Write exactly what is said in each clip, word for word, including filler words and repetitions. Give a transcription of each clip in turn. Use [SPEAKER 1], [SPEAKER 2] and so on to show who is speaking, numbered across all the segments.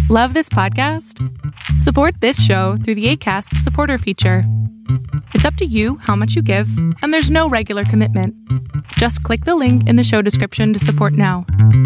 [SPEAKER 1] Love this podcast? Support this show through the Acast supporter feature. It's up to you how much you give, and there's no regular commitment. Just click the link in the show description to support now.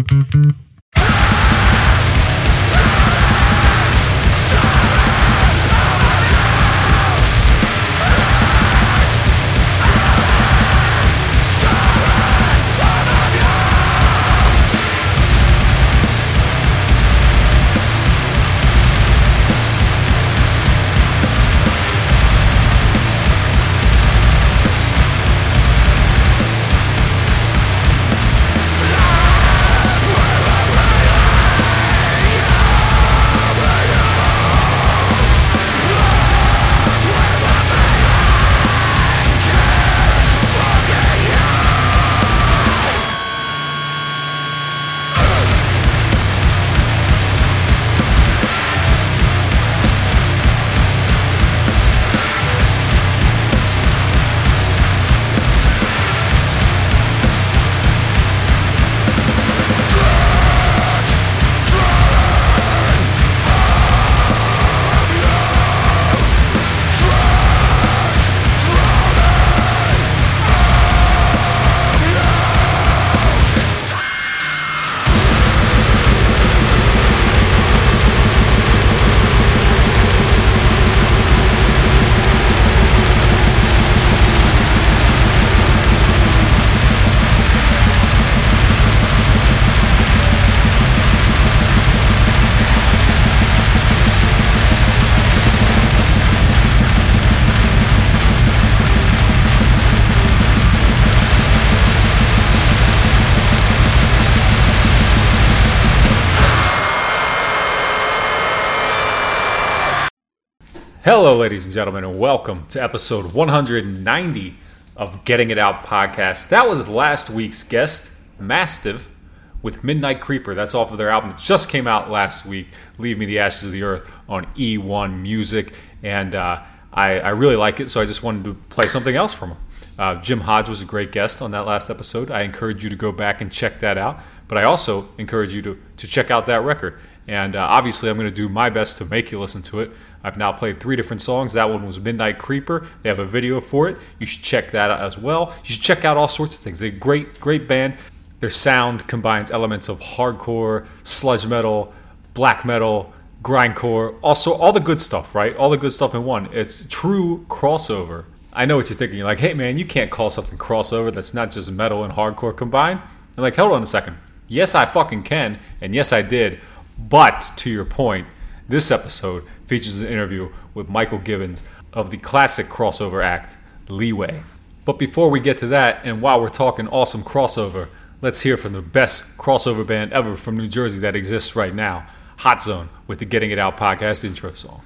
[SPEAKER 2] Hello, ladies and gentlemen, and welcome to episode one hundred ninety of Getting It Out podcast. That was last week's guest, Mastiff, with Midnight Creeper. That's off of their album that just came out last week, Leave Me the Ashes of the Earth, on E one Music. And uh, I, I really like it, so I just wanted to play something else from them. Uh, Jim Hodge was a great guest on that last episode. I encourage you to go back and check that out. But I also encourage you to, to check out that record. And uh, obviously, I'm going to do my best to make you listen to it. I've now played three different songs. That one was Midnight Creeper. They have a video for it. You should check that out as well. You should check out all sorts of things. They're a great, great band. Their sound combines elements of hardcore, sludge metal, black metal, grindcore, also all the good stuff, right? All the good stuff in one. It's true crossover. I know what you're thinking. You're like, hey, man, you can't call something crossover that's not just metal and hardcore combined. I'm like, hold on a second. Yes, I fucking can, and yes, I did. But, to your point, this episode features an interview with Michael Gibbons of the classic crossover act, Leeway. But before we get to that, and while we're talking awesome crossover, let's hear from the best crossover band ever from New Jersey that exists right now, Hot Zone, with the Getting It Out podcast intro song.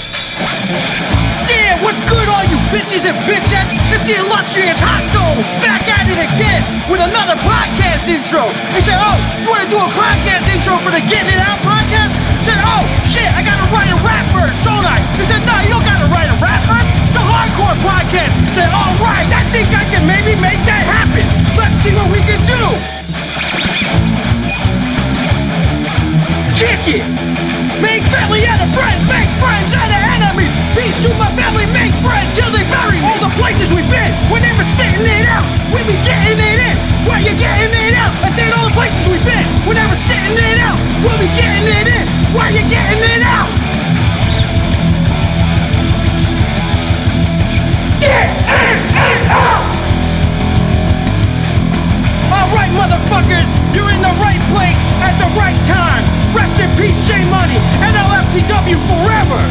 [SPEAKER 3] Yeah, what's good, all you bitches and bitchettes? It's the illustrious Hot Zone, back at it again with another podcast intro. They said, oh, you want to do a podcast intro for the Getting It Out podcast? I said, oh, shit, I got to write a rap verse, don't I? They said, no, you don't got to write a rap verse. It's a hardcore podcast. I said, all right, I think I can maybe make that happen. Let's see what we can do. Kick it. Make family out of friends, make friends out of enemies. Peace to my family, make friends till they bury me. All the places we've been, we're never sitting it out. We be getting it in, while you're getting it out. I said all the places we've been, we're never sitting it out. We'll be getting it in, while you're getting it out. Get in and out! Alright, motherfuckers, you're in the right place at the right time. Rest in peace, J Money, and L F T W forever!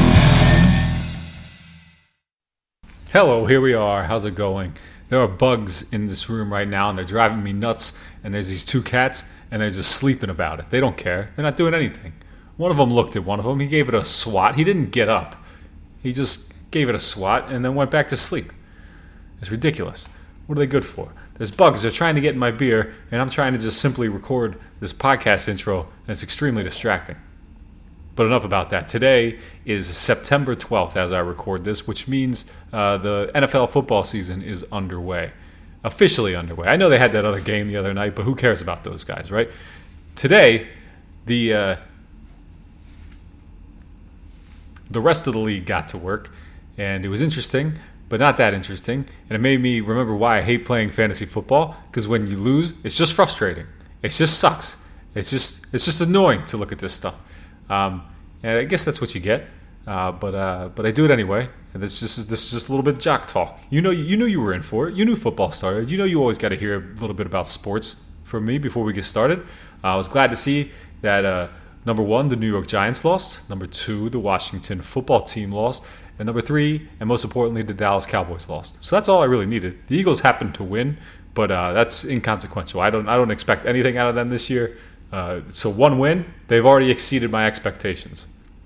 [SPEAKER 2] Hello, here we are. How's it going? There are bugs in this room right now, and they're driving me nuts. And there's these two cats, and they're just sleeping about it. They don't care. They're not doing anything. One of them looked at one of them. He gave it a swat. He didn't get up. He just gave it a swat and then went back to sleep. It's ridiculous. What are they good for? There's bugs. They're trying to get in my beer, and I'm trying to just simply record this podcast intro, and it's extremely distracting. But enough about that. Today is September twelfth as I record this, which means uh, the N F L football season is underway. Officially underway. I know they had that other game the other night, but who cares about those guys, right? Today, the uh, the rest of the league got to work, and it was interesting, but not that interesting. And it made me remember why I hate playing fantasy football, because when you lose, it's just frustrating. It just sucks. It's just it's just annoying to look at this stuff. Um, and I guess that's what you get. Uh, but uh, but I do it anyway. And this just this is just a little bit of jock talk. You know you knew you were in for it. You knew football started. You know you always got to hear a little bit about sports from me before we get started. Uh, I was glad to see that uh, number one, the New York Giants lost. Number two, the Washington football team lost. And number three, and most importantly, the Dallas Cowboys lost. So that's all I really needed. The Eagles happened to win, but uh, that's inconsequential. I don't I don't expect anything out of them this year. Uh, so one win, they've already exceeded my expectations.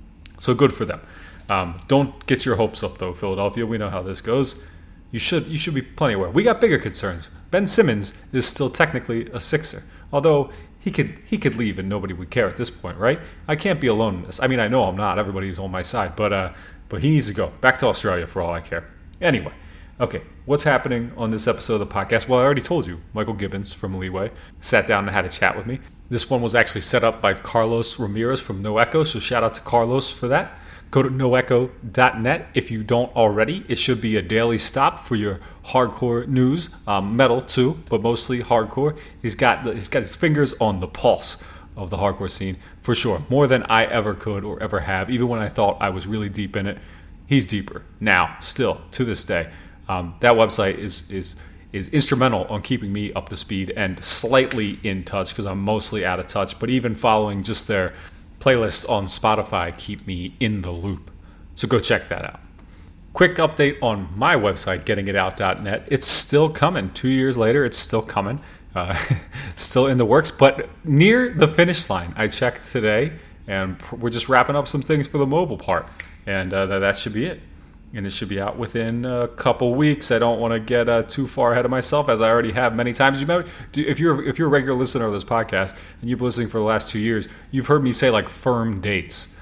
[SPEAKER 2] So good for them. Um, don't get your hopes up, though, Philadelphia. We know how this goes. You should you should be plenty aware. We got bigger concerns. Ben Simmons is still technically a Sixer, although he could he could leave and nobody would care at this point, right? I can't be alone in this. I mean, I know I'm not. Everybody's on my side, but uh, but he needs to go back to Australia for all I care. Anyway, okay, what's happening on this episode of the podcast? Well, I already told you. Michael Gibbons from Leeway sat down and had a chat with me. This one was actually set up by Carlos Ramirez from No Echo, so shout out to Carlos for that. Go to no echo dot net if you don't already. It should be a daily stop for your hardcore news, um, metal too, but mostly hardcore. He's got the, he's got his fingers on the pulse of the hardcore scene for sure, more than I ever could or ever have. Even when I thought I was really deep in it, he's deeper now, still to this day. Um, that website is is is instrumental on keeping me up to speed and slightly in touch because I'm mostly out of touch. But even following just their playlists on Spotify keep me in the loop. So go check that out. Quick update on my website, getting it out dot net. It's still coming. Two years later, it's still coming. Uh, still in the works, but near the finish line. I checked today, and we're just wrapping up some things for the mobile part. And uh, that should be it. And it should be out within a couple weeks. I don't want to get uh, too far ahead of myself, as I already have many times. You remember, if you're if you're a regular listener of this podcast and you've been listening for the last two years, you've heard me say like firm dates,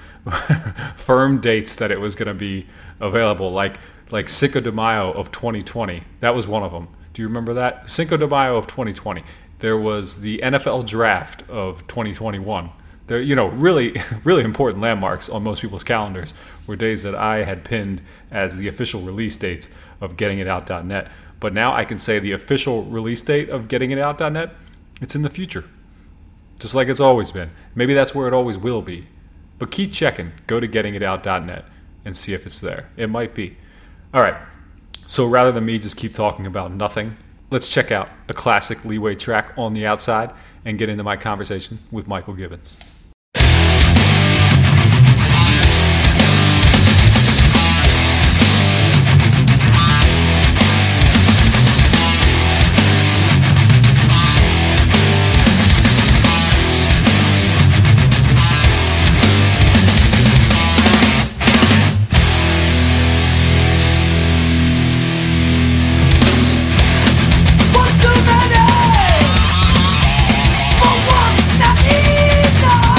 [SPEAKER 2] firm dates that it was going to be available, like like Cinco de Mayo of twenty twenty. That was one of them. Do you remember that? Cinco de Mayo of twenty twenty. There was the N F L draft of twenty twenty-one. They're, you know, really, really important landmarks on most people's calendars were days that I had pinned as the official release dates of getting it out dot net. But now I can say the official release date of getting it out dot net, it's in the future. Just like it's always been. Maybe that's where it always will be. But keep checking. Go to getting it out dot net and see if it's there. It might be. All right. So rather than me just keep talking about nothing, let's check out a classic Leeway track, On the Outside, and get into my conversation with Michael Gibbons.
[SPEAKER 4] What's too many? For what's not enough?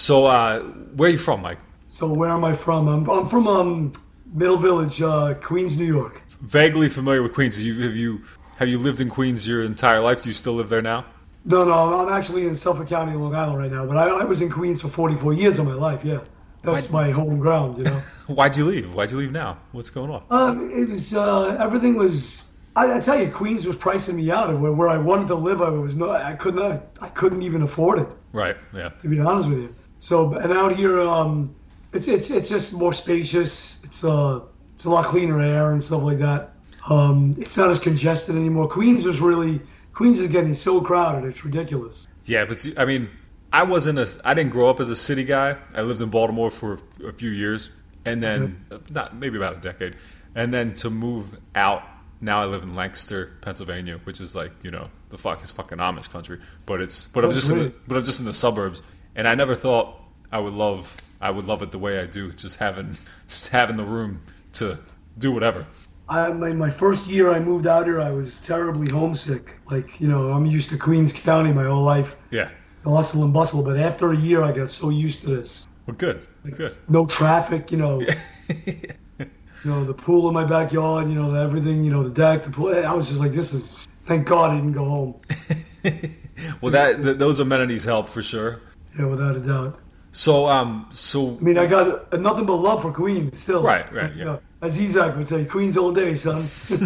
[SPEAKER 2] So, uh, where are you from, Mike?
[SPEAKER 4] So where am I from? I'm, I'm from um, Middle Village, uh, Queens, New York.
[SPEAKER 2] Vaguely familiar with Queens. Have you, have you have you lived in Queens your entire life? Do you still live there now?
[SPEAKER 4] No, no, I'm actually in Suffolk County, Long Island right now. But I, I was in Queens for forty-four years of my life, yeah. That's Why'd, my home ground, you know.
[SPEAKER 2] Why'd you leave? Why'd you leave now? What's going on?
[SPEAKER 4] Um, it was, uh, everything was, I, I tell you, Queens was pricing me out. Where, where I wanted to live, I was no, I couldn't, I, I couldn't even afford it.
[SPEAKER 2] Right, yeah.
[SPEAKER 4] To be honest with you. So, and out here, um, it's it's it's just more spacious. It's uh, it's a lot cleaner air and stuff like that. Um, it's not as congested anymore. Queens was really, Queens is getting so crowded, it's ridiculous.
[SPEAKER 2] Yeah, but I mean, I wasn't a, I didn't grow up as a city guy. I lived in Baltimore for a few years, and then mm-hmm. not maybe about a decade, and then to move out. Now I live in Lancaster, Pennsylvania, which is like, you know, the fuck is fucking Amish country, but it's but I'm just in the, but I'm just in the suburbs, and I never thought I would love I would love it the way I do, just having just having the room to do whatever.
[SPEAKER 4] I, my, my first year I moved out here, I was terribly homesick. Like, you know, I'm used to Queens County my whole life.
[SPEAKER 2] Yeah.
[SPEAKER 4] The hustle and bustle. But after a year, I got so used to this.
[SPEAKER 2] Well, good.
[SPEAKER 4] Like,
[SPEAKER 2] good.
[SPEAKER 4] No traffic, you know. You know, the pool in my backyard, you know, everything, you know, the deck, the pool. I was just like, this is, thank God I didn't go home.
[SPEAKER 2] Well, that th- those amenities help for sure.
[SPEAKER 4] Yeah, without a doubt.
[SPEAKER 2] So, um, so.
[SPEAKER 4] I mean, I got uh, nothing but love for Queens still.
[SPEAKER 2] Right, right,
[SPEAKER 4] you
[SPEAKER 2] yeah.
[SPEAKER 4] know, as Isaac would say, Queens all day, son.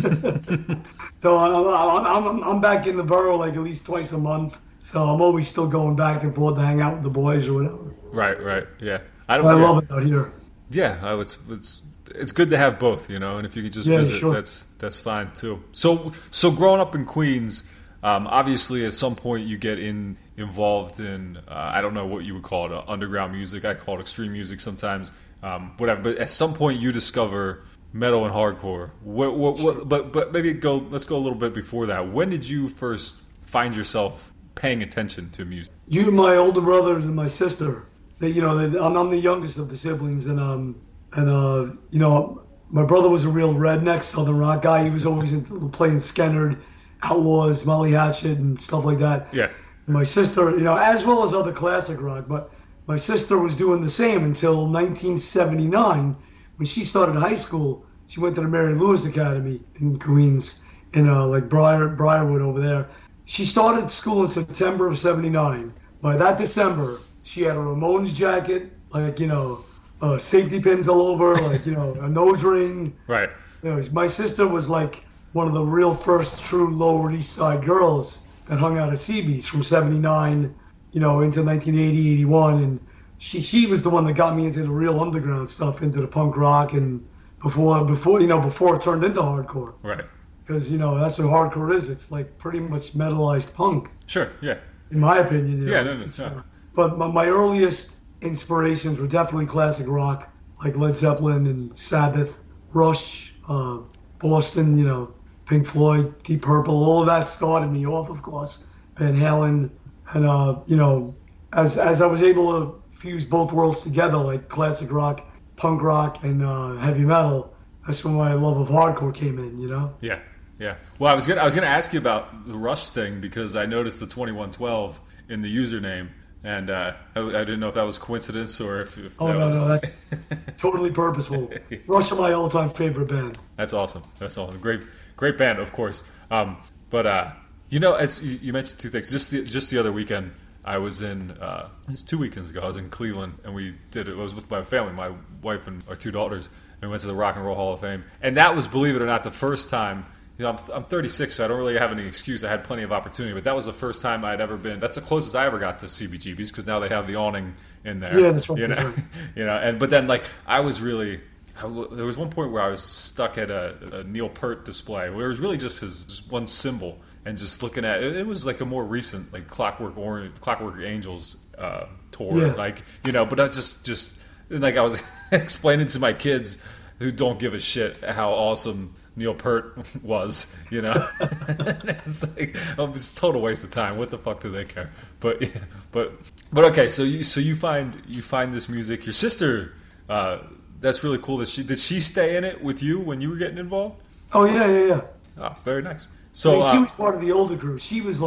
[SPEAKER 4] So I'm, I'm, I'm back in the borough like at least twice a month. So I'm always still going back and forth to hang out with the boys or whatever.
[SPEAKER 2] Right, right, yeah. I don't.
[SPEAKER 4] I
[SPEAKER 2] yeah.
[SPEAKER 4] love it out here.
[SPEAKER 2] Yeah, I, it's it's it's good to have both, you know. And if you could just
[SPEAKER 4] yeah,
[SPEAKER 2] visit,
[SPEAKER 4] sure.
[SPEAKER 2] that's that's fine too. So so growing up in Queens, um, obviously at some point you get in involved in uh, I don't know what you would call it, uh, underground music. I call it extreme music sometimes, um, whatever. But at some point you discover metal and hardcore. What, what, what, but but maybe go. Let's go a little bit before that. When did you first find yourself paying attention to music?
[SPEAKER 4] You, my older brothers, and my sister. They, you know, they, I'm, I'm the youngest of the siblings, and um, and uh, you know, my brother was a real redneck Southern rock guy. He was always into playing Skennerd, Outlaws, Molly Hatchet, and stuff like that.
[SPEAKER 2] Yeah.
[SPEAKER 4] And my sister, you know, as well as other classic rock, but my sister was doing the same until nineteen seventy-nine, when she started high school. She went to the Mary Lewis Academy in Queens, in uh, like Briar, Briarwood over there. She started school in September of seventy-nine. By that December, she had a Ramones jacket, like, you know, uh, safety pins all over, like, you know, a nose ring.
[SPEAKER 2] Right.
[SPEAKER 4] Anyways, my sister was like one of the real first true Lower East Side girls that hung out at C B's from seventy-nine, you know, into nineteen eighty, eighty-one. And she she was the one that got me into the real underground stuff, into the punk rock, and before, before you know, before it turned into hardcore.
[SPEAKER 2] Right.
[SPEAKER 4] Because, you know, that's what hardcore is. It's like pretty much metalized punk.
[SPEAKER 2] Sure, yeah.
[SPEAKER 4] In my opinion, you know.
[SPEAKER 2] Yeah, no, no, no.
[SPEAKER 4] Uh, but my, my earliest inspirations were definitely classic rock, like Led Zeppelin and Sabbath, Rush, uh, Boston, you know, Pink Floyd, Deep Purple. All of that started me off, of course. Van Halen. And, uh, you know, as as I was able to fuse both worlds together, like classic rock, punk rock, and uh, heavy metal, that's when my love of hardcore came in, you know?
[SPEAKER 2] Yeah. Yeah. Well, I was gonna I was gonna ask you about the Rush thing, because I noticed the twenty-one twelve in the username, and uh, I, I didn't know if that was coincidence or if, if
[SPEAKER 4] oh
[SPEAKER 2] that
[SPEAKER 4] no
[SPEAKER 2] was...
[SPEAKER 4] no that's totally purposeful. Rush are my all-time favorite band.
[SPEAKER 2] That's awesome. That's awesome. Great great band, of course. Um, but uh, you know, as you, you mentioned two things. Just the, just the other weekend, I was in. Uh, it was two weekends ago. I was in Cleveland, and we did it. I was with my family, my wife and our two daughters, and we went to the Rock and Roll Hall of Fame. And that was, believe it or not, the first time. You know, I'm, I'm thirty-six, so I don't really have any excuse. I had plenty of opportunity, but that was the first time I'd ever been. That's the closest I ever got to C B G B's, because now they have the awning in there.
[SPEAKER 4] Yeah, that's right.
[SPEAKER 2] You know,
[SPEAKER 4] right.
[SPEAKER 2] you know, and but then like I was really. I, there was one point where I was stuck at a, a Neil Peart display where it was really just his just one symbol, and just looking at it. It was like a more recent, like Clockwork Orange, Clockwork Angels uh, tour,
[SPEAKER 4] Yeah.
[SPEAKER 2] like you know. But I just just like I was explaining to my kids who don't give a shit how awesome Neil Peart was, you know. It's like, oh, it's a total waste of time. What the fuck do they care? But yeah, but but okay. So you so you find you find this music. Your sister, uh, that's really cool. That she did she stay in it with you when you were getting involved?
[SPEAKER 4] Oh yeah, yeah, yeah.
[SPEAKER 2] Oh, very nice. So
[SPEAKER 4] I mean, she
[SPEAKER 2] uh,
[SPEAKER 4] was part of the older crew. She was like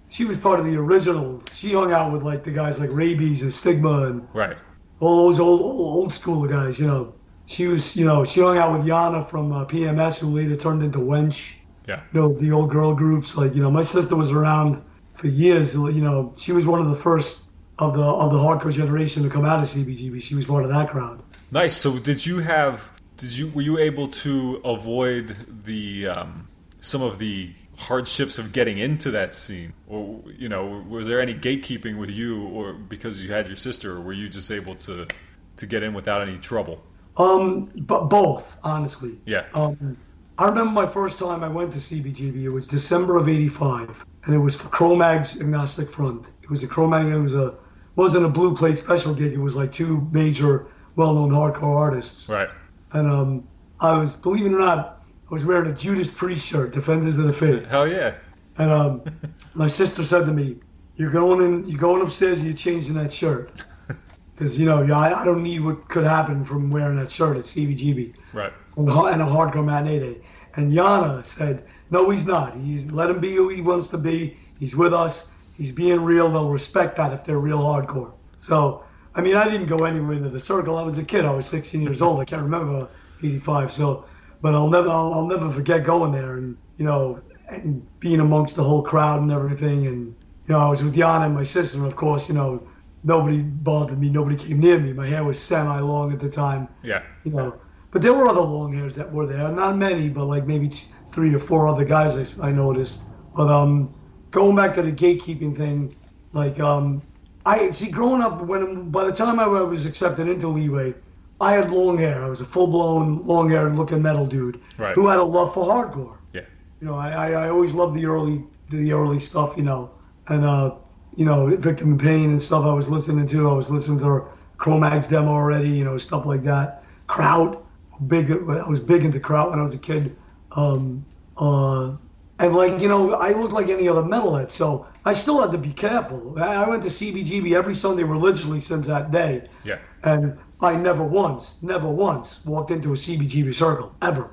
[SPEAKER 4] she was part of the original. She hung out with like the guys like Rabies and Stigma and
[SPEAKER 2] Right.
[SPEAKER 4] all those old old, old school guys. You know, she was you know she hung out with Yana from uh, P M S, who later turned into Wench.
[SPEAKER 2] Yeah.
[SPEAKER 4] You know, the old girl groups. Like you know, my sister was around for years. You know, she was one of the first of the of the hardcore generation to come out of C B G B. She was part of that crowd.
[SPEAKER 2] Nice. So did you have? Did you were you able to avoid the um, some of the hardships of getting into that scene, or you know, was there any gatekeeping with you, or because you had your sister, or were you just able to to get in without any trouble?
[SPEAKER 4] Um, but both, honestly.
[SPEAKER 2] Yeah.
[SPEAKER 4] Um, I remember my first time I went to C B G B. It was December of eighty-five, and it was for Cro-Mag's Agnostic Front. It was a Cro-Mag. It was a wasn't a Blue Plate special gig. It was like two major, well-known hardcore artists.
[SPEAKER 2] Right.
[SPEAKER 4] And um, I was, believe it or not, I was wearing a Judas Priest shirt, Defenders of the Faith.
[SPEAKER 2] Hell yeah.
[SPEAKER 4] And um, my sister said to me, "You're going in, you're going upstairs, and you're changing that shirt, because you know, I, I don't need what could happen from wearing that shirt at C B G B,
[SPEAKER 2] Right.
[SPEAKER 4] and a hardcore matinee day." And Yana said, "No, he's not. He's let him be who he wants to be. He's with us. He's being real. They'll respect that if they're real hardcore." So, I mean, I didn't go anywhere into the circle. I was a kid. I was sixteen years old. I can't remember eighty-five. So. But I'll never, I'll, I'll never forget going there and, you know, and being amongst the whole crowd and everything. And, you know, I was with Yana and my sister, and of course, you know, nobody bothered me. Nobody came near me. My hair was semi-long at the time.
[SPEAKER 2] Yeah.
[SPEAKER 4] You know, but there were other long hairs that were there. Not many, but like maybe t- three or four other guys I, I noticed. But um, going back to the gatekeeping thing, like, um, I see, growing up, when by the time I was accepted into Leeway, I had long hair. I was a full-blown, long-haired looking metal dude
[SPEAKER 2] Right.
[SPEAKER 4] who had a love for hardcore.
[SPEAKER 2] Yeah.
[SPEAKER 4] You know, I, I, I always loved the early the early stuff, you know. And, uh, you know, Victim in Pain and stuff I was listening to. I was listening to Cro-Mag's demo already, you know, stuff like that. Kraut. Big, I was big into Kraut when I was a kid. Um, uh, and, like, you know, I looked like any other metalhead, so I still had to be careful. I, I went to C B G B every Sunday religiously since that day.
[SPEAKER 2] Yeah.
[SPEAKER 4] And I never once, never once walked into a C B G B circle, ever.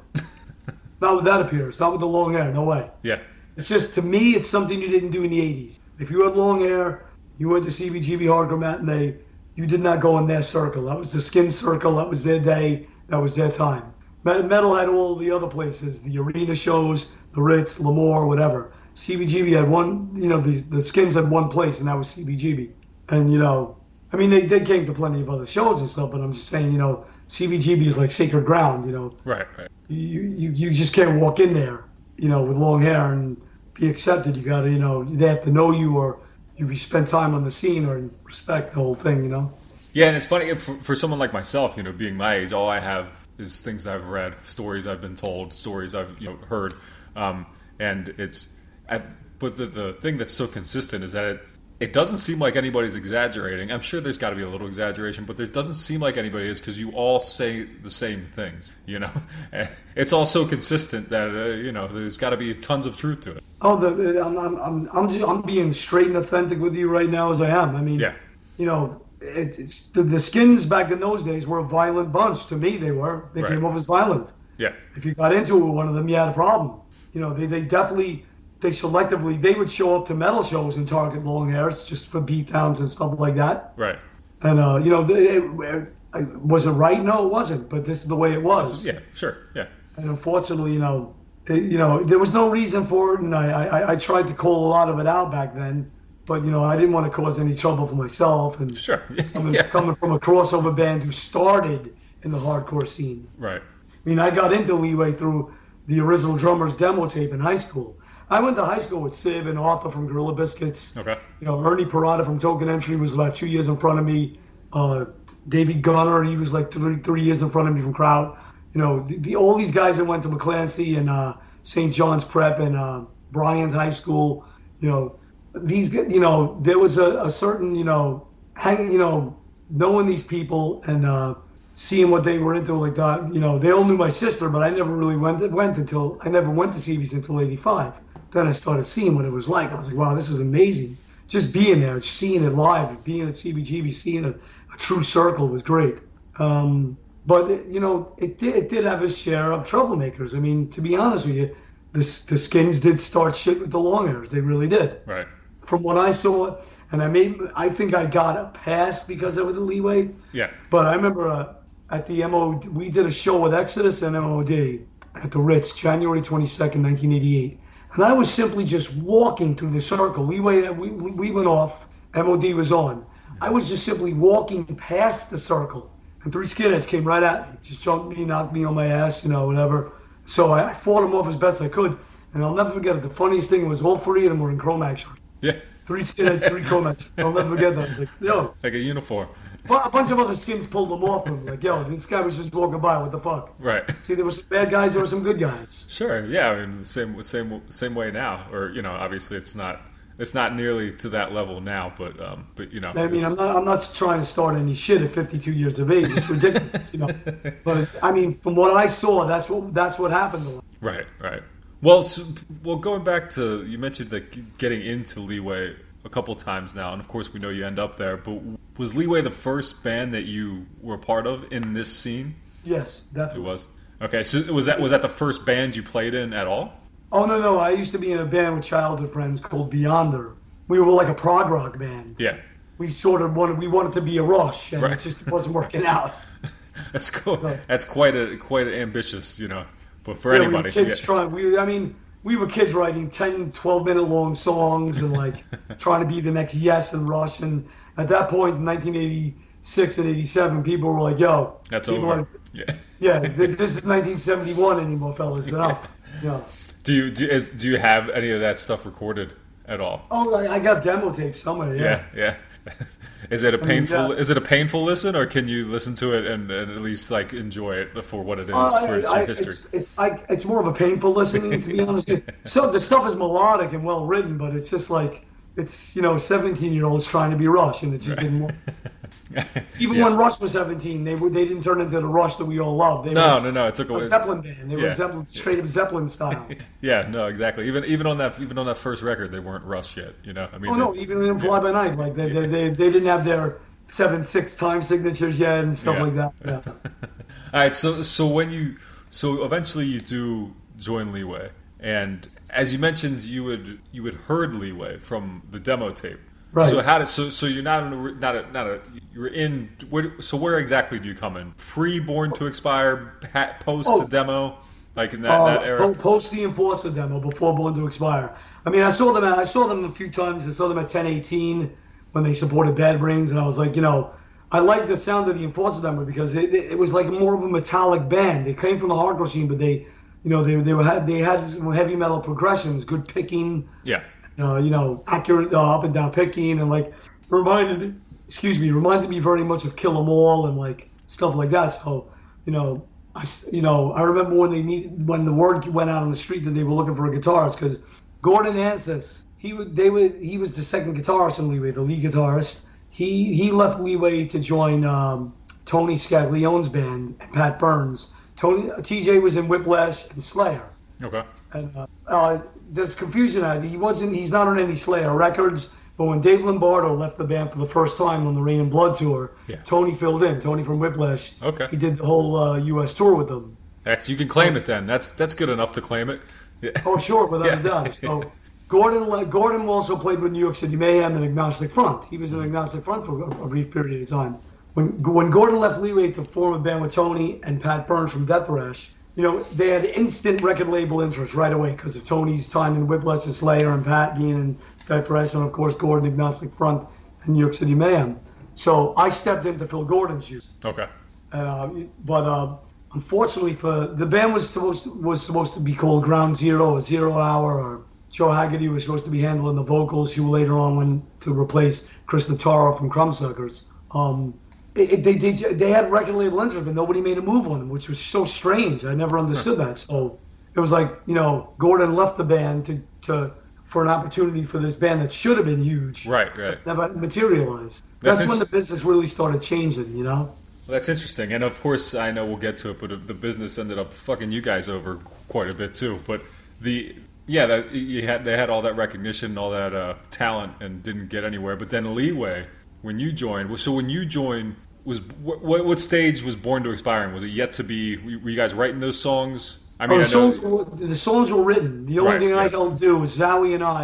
[SPEAKER 4] Not with that appearance, not with the long hair, no way.
[SPEAKER 2] Yeah.
[SPEAKER 4] It's just, to me, it's something you didn't do in the eighties. If you had long hair, you went to C B G B Hardcore Matinee, you did not go in their circle. That was the Skin circle, that was their day, that was their time. Metal had all the other places, the arena shows, the Ritz, Lemoore, whatever. C B G B had one, you know, the, the Skins had one place, and that was C B G B. And, you know, I mean, they, they came to plenty of other shows and stuff, but I'm just saying, you know, C B G B is like sacred ground, you know.
[SPEAKER 2] Right, right.
[SPEAKER 4] You, you, you just can't walk in there, you know, with long hair and be accepted. You got to, you know, they have to know you, or you spend time on the scene or respect the whole thing, you know.
[SPEAKER 2] Yeah, and it's funny, for, for someone like myself, you know, being my age, all I have is things I've read, stories I've been told, stories I've, you know, heard. Um, and it's, I, but the, the thing that's so consistent is that it, it doesn't seem like anybody's exaggerating. I'm sure there's got to be a little exaggeration, but there doesn't seem like anybody is, because you all say the same things, you know? And it's all so consistent that, uh, you know, there's got to be tons of truth to it.
[SPEAKER 4] Oh, the, I'm, I'm, I'm, I'm, just, I'm being straight and authentic with you right now as I am. I mean,
[SPEAKER 2] Yeah.
[SPEAKER 4] you know, it, it's, the, the Skins back in those days were a violent bunch. To me, they were. They
[SPEAKER 2] Right.
[SPEAKER 4] came off as violent.
[SPEAKER 2] Yeah.
[SPEAKER 4] If you got into it with one of them, you had a problem. You know, they, they definitely, they selectively, they would show up to metal shows and target long hairs just for beatdowns and stuff like that.
[SPEAKER 2] Right.
[SPEAKER 4] And, uh, you know, it, it, it, was it right? No, it wasn't. But this is the way it was.
[SPEAKER 2] Yeah, sure, yeah.
[SPEAKER 4] And unfortunately, you know, it, you know, there was no reason for it, and I, I, I tried to call a lot of it out back then. But, you know, I didn't want to cause any trouble for myself. And
[SPEAKER 2] Sure,
[SPEAKER 4] coming,
[SPEAKER 2] yeah.
[SPEAKER 4] coming from a crossover band who started in the hardcore scene.
[SPEAKER 2] Right.
[SPEAKER 4] I mean, I got into Leeway through the original drummer's demo tape in high school. I went to high school with Siv and Arthur from Gorilla Biscuits.
[SPEAKER 2] Okay.
[SPEAKER 4] You know, Ernie Parada from Token Entry was about two years in front of me. Uh, Davey Gunner, he was like three, three years in front of me from Kraut. You know, the, the, all these guys that went to McClancy and uh, Saint John's Prep and uh, Bryant High School, you know, these, you know, there was a, a certain, you know, hanging, you know, knowing these people and uh, seeing what they were into like that. You know, they all knew my sister, but I never really went went until, I never went to C B's until eighty-five. Then I started seeing what it was like. I was like, wow, this is amazing. Just being there, just seeing it live, being at C B G B, seeing a, a true circle was great. Um, but, you know, it did, it did have its share of troublemakers. I mean, to be honest with you, the, the Skins did start shit with the long hairs. They really did.
[SPEAKER 2] Right.
[SPEAKER 4] from what I saw, and I made, I think I got a pass because of the Leeway.
[SPEAKER 2] Yeah.
[SPEAKER 4] But I remember uh, at the M O D, we did a show with Exodus and M O D at the Ritz, January twenty-second, nineteen eighty-eight. And I was simply just walking through the circle. Leeway, we, we went off, M O D was on. I was just simply walking past the circle. And three skinheads came right at me, just jumped me, knocked me on my ass, you know, whatever. So I, I fought them off as best I could. And I'll never forget it. The funniest thing was all three of them were in Chromax shirts.
[SPEAKER 2] Yeah.
[SPEAKER 4] Three skinheads, three Chromax shirts. I'll never forget that. I was like, yo.
[SPEAKER 2] Like a uniform.
[SPEAKER 4] A bunch of other skins pulled them off him. Like, yo, this guy was just walking by. What the fuck?
[SPEAKER 2] Right.
[SPEAKER 4] See, there were some bad guys. There were some good guys.
[SPEAKER 2] Sure. Yeah. I mean, the same same same way now. Or you know, obviously, it's not it's not nearly to that level now. But um, but you know,
[SPEAKER 4] I mean,
[SPEAKER 2] it's...
[SPEAKER 4] I'm not I'm not trying to start any shit at fifty-two years of age. It's ridiculous, you know. But I mean, from what I saw, that's what that's what happened. To them.
[SPEAKER 2] Right. Right. Well, so, well, going back to you mentioned like getting into Leeway a couple times now, and of course we know you end up there. But was Leeway the first band that you were part of in this scene?
[SPEAKER 4] Yes, definitely.
[SPEAKER 2] It was. Okay, so was that was that the first band you played in at all?
[SPEAKER 4] Oh no, no, I used to be in a band with childhood friends called Beyonder. We were like a prog rock band.
[SPEAKER 2] Yeah.
[SPEAKER 4] We sort of wanted we wanted to be a Rush, and
[SPEAKER 2] right.
[SPEAKER 4] it just wasn't working out.
[SPEAKER 2] That's cool. So, that's quite a quite ambitious, you know. But for
[SPEAKER 4] yeah,
[SPEAKER 2] anybody,
[SPEAKER 4] we were kids
[SPEAKER 2] yeah.
[SPEAKER 4] trying. We, I mean. We were kids writing ten, twelve minute long songs and like trying to be the next Yes and Rush. And at that point in nineteen eighty-six and eighty-seven, people were like, yo.
[SPEAKER 2] That's
[SPEAKER 4] over.
[SPEAKER 2] Like, yeah.
[SPEAKER 4] Yeah, this is nineteen seventy-one anymore, fellas. Enough. Yeah.
[SPEAKER 2] Do you do, is, do you have any of that stuff recorded at all?
[SPEAKER 4] Oh, I, I got demo tapes somewhere, yeah.
[SPEAKER 2] Yeah, yeah. Is it a painful?
[SPEAKER 4] I mean, yeah.
[SPEAKER 2] Is it a painful listen, or can you listen to it and, and at least like enjoy it for what it is
[SPEAKER 4] uh,
[SPEAKER 2] for its
[SPEAKER 4] I,
[SPEAKER 2] history?
[SPEAKER 4] It's it's, I, it's more of a painful listening, to be honest. So the stuff is melodic and well written, but it's just like it's you know seventeen year olds trying to be Rush, and it just didn't work. Even
[SPEAKER 2] yeah.
[SPEAKER 4] when Rush was seventeen, they were they didn't turn into the Rush that we all loved. They
[SPEAKER 2] no,
[SPEAKER 4] were
[SPEAKER 2] no, no. It took
[SPEAKER 4] a
[SPEAKER 2] away.
[SPEAKER 4] Zeppelin band. They
[SPEAKER 2] yeah.
[SPEAKER 4] were Zeppelin, straight up Zeppelin style.
[SPEAKER 2] Yeah, no, exactly. Even even on that even on that first record, they weren't Rush yet. You know, I mean.
[SPEAKER 4] Oh no, even in Fly By Night, like they, they they they didn't have their seven six time signatures yet and stuff
[SPEAKER 2] yeah.
[SPEAKER 4] like that. Yeah.
[SPEAKER 2] All right, so so when you so eventually you do join Leeway, and as you mentioned, you would you had heard Leeway from the demo tape.
[SPEAKER 4] Right.
[SPEAKER 2] So how did so so you're not in, not a, not a you're in where, so where exactly do you come in? Pre Born to Expire, post
[SPEAKER 4] oh.
[SPEAKER 2] the demo, like in that,
[SPEAKER 4] uh,
[SPEAKER 2] that era.
[SPEAKER 4] Post the Enforcer demo, before Born to Expire. I mean, I saw them. At, I saw them a few times. I saw them at ten eighteen when they supported Bad Brains, and I was like, you know, I like the sound of the Enforcer demo because it, it, it was like more of a metallic band. They came from the hardcore scene, but they, you know, they they were had they had some heavy metal progressions, good picking.
[SPEAKER 2] Yeah.
[SPEAKER 4] Uh, you know, accurate uh, up and down picking, and like reminded, excuse me, reminded me very much of Kill 'Em All and like stuff like that. So, you know, I, you know, I remember when they need when the word went out on the street that they were looking for a guitarist because Gordon Ansys, he would they would he was the second guitarist in Leeway, the lead guitarist. He he left Leeway to join um, Tony Scaglione's band and Pat Burns. Tony T J was in Whiplash and Slayer.
[SPEAKER 2] Okay.
[SPEAKER 4] And uh, uh, there's confusion. He wasn't. He's not on any Slayer records. But when Dave Lombardo left the band for the first time on the Rain and Blood tour,
[SPEAKER 2] yeah.
[SPEAKER 4] Tony filled in. Tony from Whiplash.
[SPEAKER 2] Okay.
[SPEAKER 4] He did the whole uh, U S tour with them.
[SPEAKER 2] That's you can claim it then. That's that's good enough to claim it. Yeah.
[SPEAKER 4] Oh sure, without
[SPEAKER 2] yeah.
[SPEAKER 4] a doubt. So Gordon Gordon also played with New York City Mayhem and Agnostic Front. He was in Agnostic Front for a, a brief period of time. When when Gordon left Leeway to form a band with Tony and Pat Burns from Death Thrash, you know, they had instant record label interest right away because of Tony's time in Whiplash and Slayer and Pat being in Death Thrash and, of course, Gordon, Agnostic Front, and New York City Mayhem. So I stepped in to fill Gordon's shoes.
[SPEAKER 2] Okay.
[SPEAKER 4] Uh, but uh, unfortunately, for the band was supposed to, was supposed to be called Ground Zero or Zero Hour, or Joe Haggerty was supposed to be handling the vocals, who later on went to replace Chris Notaro from Crumbsuckers. Um, It, it, they, they they had record label interest, but nobody made a move on them, which was so strange. I never understood that. So it was like, you know, Gordon left the band to, to for an opportunity for this band that should have been huge.
[SPEAKER 2] Right, right.
[SPEAKER 4] Never materialized.
[SPEAKER 2] That's
[SPEAKER 4] That's when the business really started changing, you know?
[SPEAKER 2] Well, that's interesting. And of course, I know we'll get to it, but the business ended up fucking you guys over quite a bit too. But the... Yeah, that you had they had all that recognition, all that uh, talent, and didn't get anywhere. But then Leeway, when you joined, so when you joined, was what, what stage was Born to Expiring? Was it yet to be? Were you guys writing those songs? I mean,
[SPEAKER 4] oh, the
[SPEAKER 2] I know,
[SPEAKER 4] songs were, the songs were written. The only
[SPEAKER 2] right,
[SPEAKER 4] thing
[SPEAKER 2] yeah.
[SPEAKER 4] I could do was Zowie and I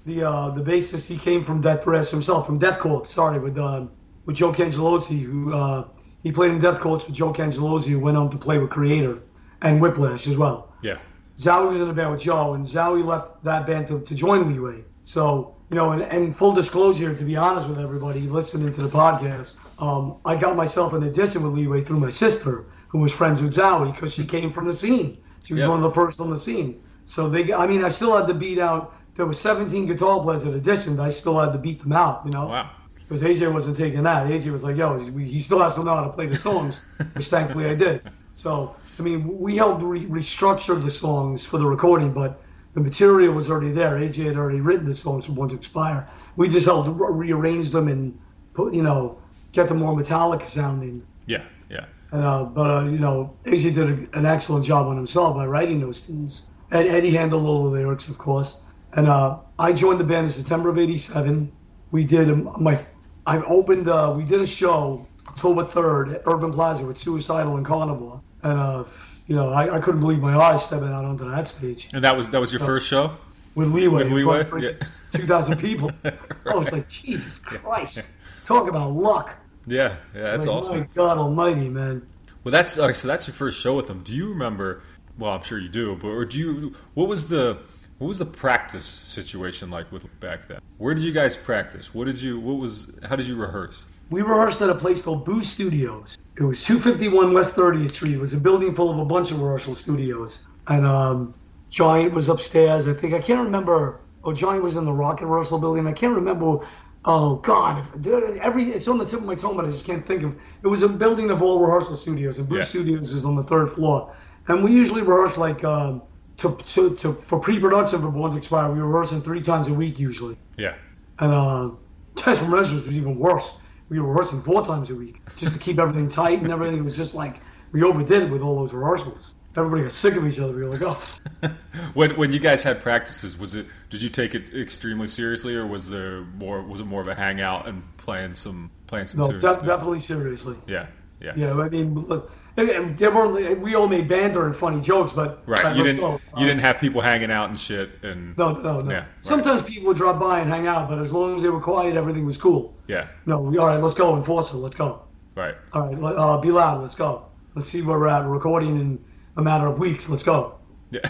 [SPEAKER 4] the uh, the bassist, he came from Death Thrash himself, from Death Corps. Sorry, with uh, with Joe Cangelosi, who uh, he played in Death Corps with Joe Cangelosi, who went on to play with Creator and Whiplash as well.
[SPEAKER 2] Yeah.
[SPEAKER 4] Zowie was in the band with Joe, and Zowie left that band to, to join Leeway. So, you know, and, and full disclosure, to be honest with everybody listening to the podcast, um, I got myself an audition with Leeway through my sister, who was friends with Zowie, because she came from the scene. She was
[SPEAKER 2] yeah.
[SPEAKER 4] one of the first on the scene. So they, I mean, I still had to beat out. There were seventeen guitar players that auditioned. I still had to beat them out, you know.
[SPEAKER 2] Wow.
[SPEAKER 4] Because A J wasn't taking that. A J was like, yo, he still has to know how to play the songs, which thankfully I did. So, I mean, we helped re- restructure the songs for the recording, but the material was already there. A J had already written the songs for Born to Expire. We just helped re- rearrange them and put, you know, get them more metallic sounding.
[SPEAKER 2] Yeah, yeah.
[SPEAKER 4] And uh, but uh, you know, A J did a, an excellent job on himself by writing those tunes. Ed, Eddie handled all the lyrics, of course. And uh, I joined the band in September of eighty-seven. We did um, my, I opened. Uh, we did a show October third at Urban Plaza with Suicidal and Carnivore. And uh, you know, I, I couldn't believe my eyes stepping out onto that stage.
[SPEAKER 2] And that was that was your uh, first show
[SPEAKER 4] with Leeway.
[SPEAKER 2] With Leeway, yeah.
[SPEAKER 4] two thousand people. Right. I was like, Jesus Christ! Yeah. Talk about luck.
[SPEAKER 2] Yeah, yeah, that's
[SPEAKER 4] like,
[SPEAKER 2] awesome.
[SPEAKER 4] My God Almighty, man.
[SPEAKER 2] Well, that's okay, so that's your first show with them. Do you remember? Well, I'm sure you do, but or do you? What was the what was the practice situation like with back then? Where did you guys practice? What did you? What was? How did you rehearse?
[SPEAKER 4] We rehearsed at a place called Boo Studios. It was two fifty-one West thirtieth Street. It was a building full of a bunch of rehearsal studios. And um, Giant was upstairs. I think I can't remember. Oh, Giant was in the Rocket Rehearsal Building. I can't remember. Oh God! Every it's on the tip of my tongue, but I just can't think of. It was a building of all rehearsal studios, and Boo
[SPEAKER 2] yeah.
[SPEAKER 4] Studios is on the third floor. And we usually rehearse like um, to, to to for pre-production for Born to Expire. We were rehearsing three times a week usually.
[SPEAKER 2] Yeah.
[SPEAKER 4] And uh, Test for Measures was even worse. We were rehearsing four times a week just to keep everything tight and everything. It was just like we overdid it with all those rehearsals. Everybody got sick of each other. We were like, oh.
[SPEAKER 2] when when you guys had practices, was it? Did you take it extremely seriously, or was there more? Was it more of a hangout and playing some playing some
[SPEAKER 4] no,
[SPEAKER 2] tunes?
[SPEAKER 4] No, de- definitely seriously.
[SPEAKER 2] Yeah, yeah.
[SPEAKER 4] Yeah, I mean, look, they were, we all made banter and funny jokes, but
[SPEAKER 2] right.
[SPEAKER 4] Like,
[SPEAKER 2] you didn't
[SPEAKER 4] go.
[SPEAKER 2] you um, didn't have people hanging out and shit and
[SPEAKER 4] no, no, no.
[SPEAKER 2] Yeah, right.
[SPEAKER 4] Sometimes people would drop by and hang out, but as long as they were quiet, everything was cool.
[SPEAKER 2] Yeah.
[SPEAKER 4] No, we all right. Let's go, Enforcer. Let's go.
[SPEAKER 2] Right.
[SPEAKER 4] All right. Let, uh, be loud. Let's go. Let's see where we're at. We're recording in a matter of weeks. Let's go.
[SPEAKER 2] Yeah.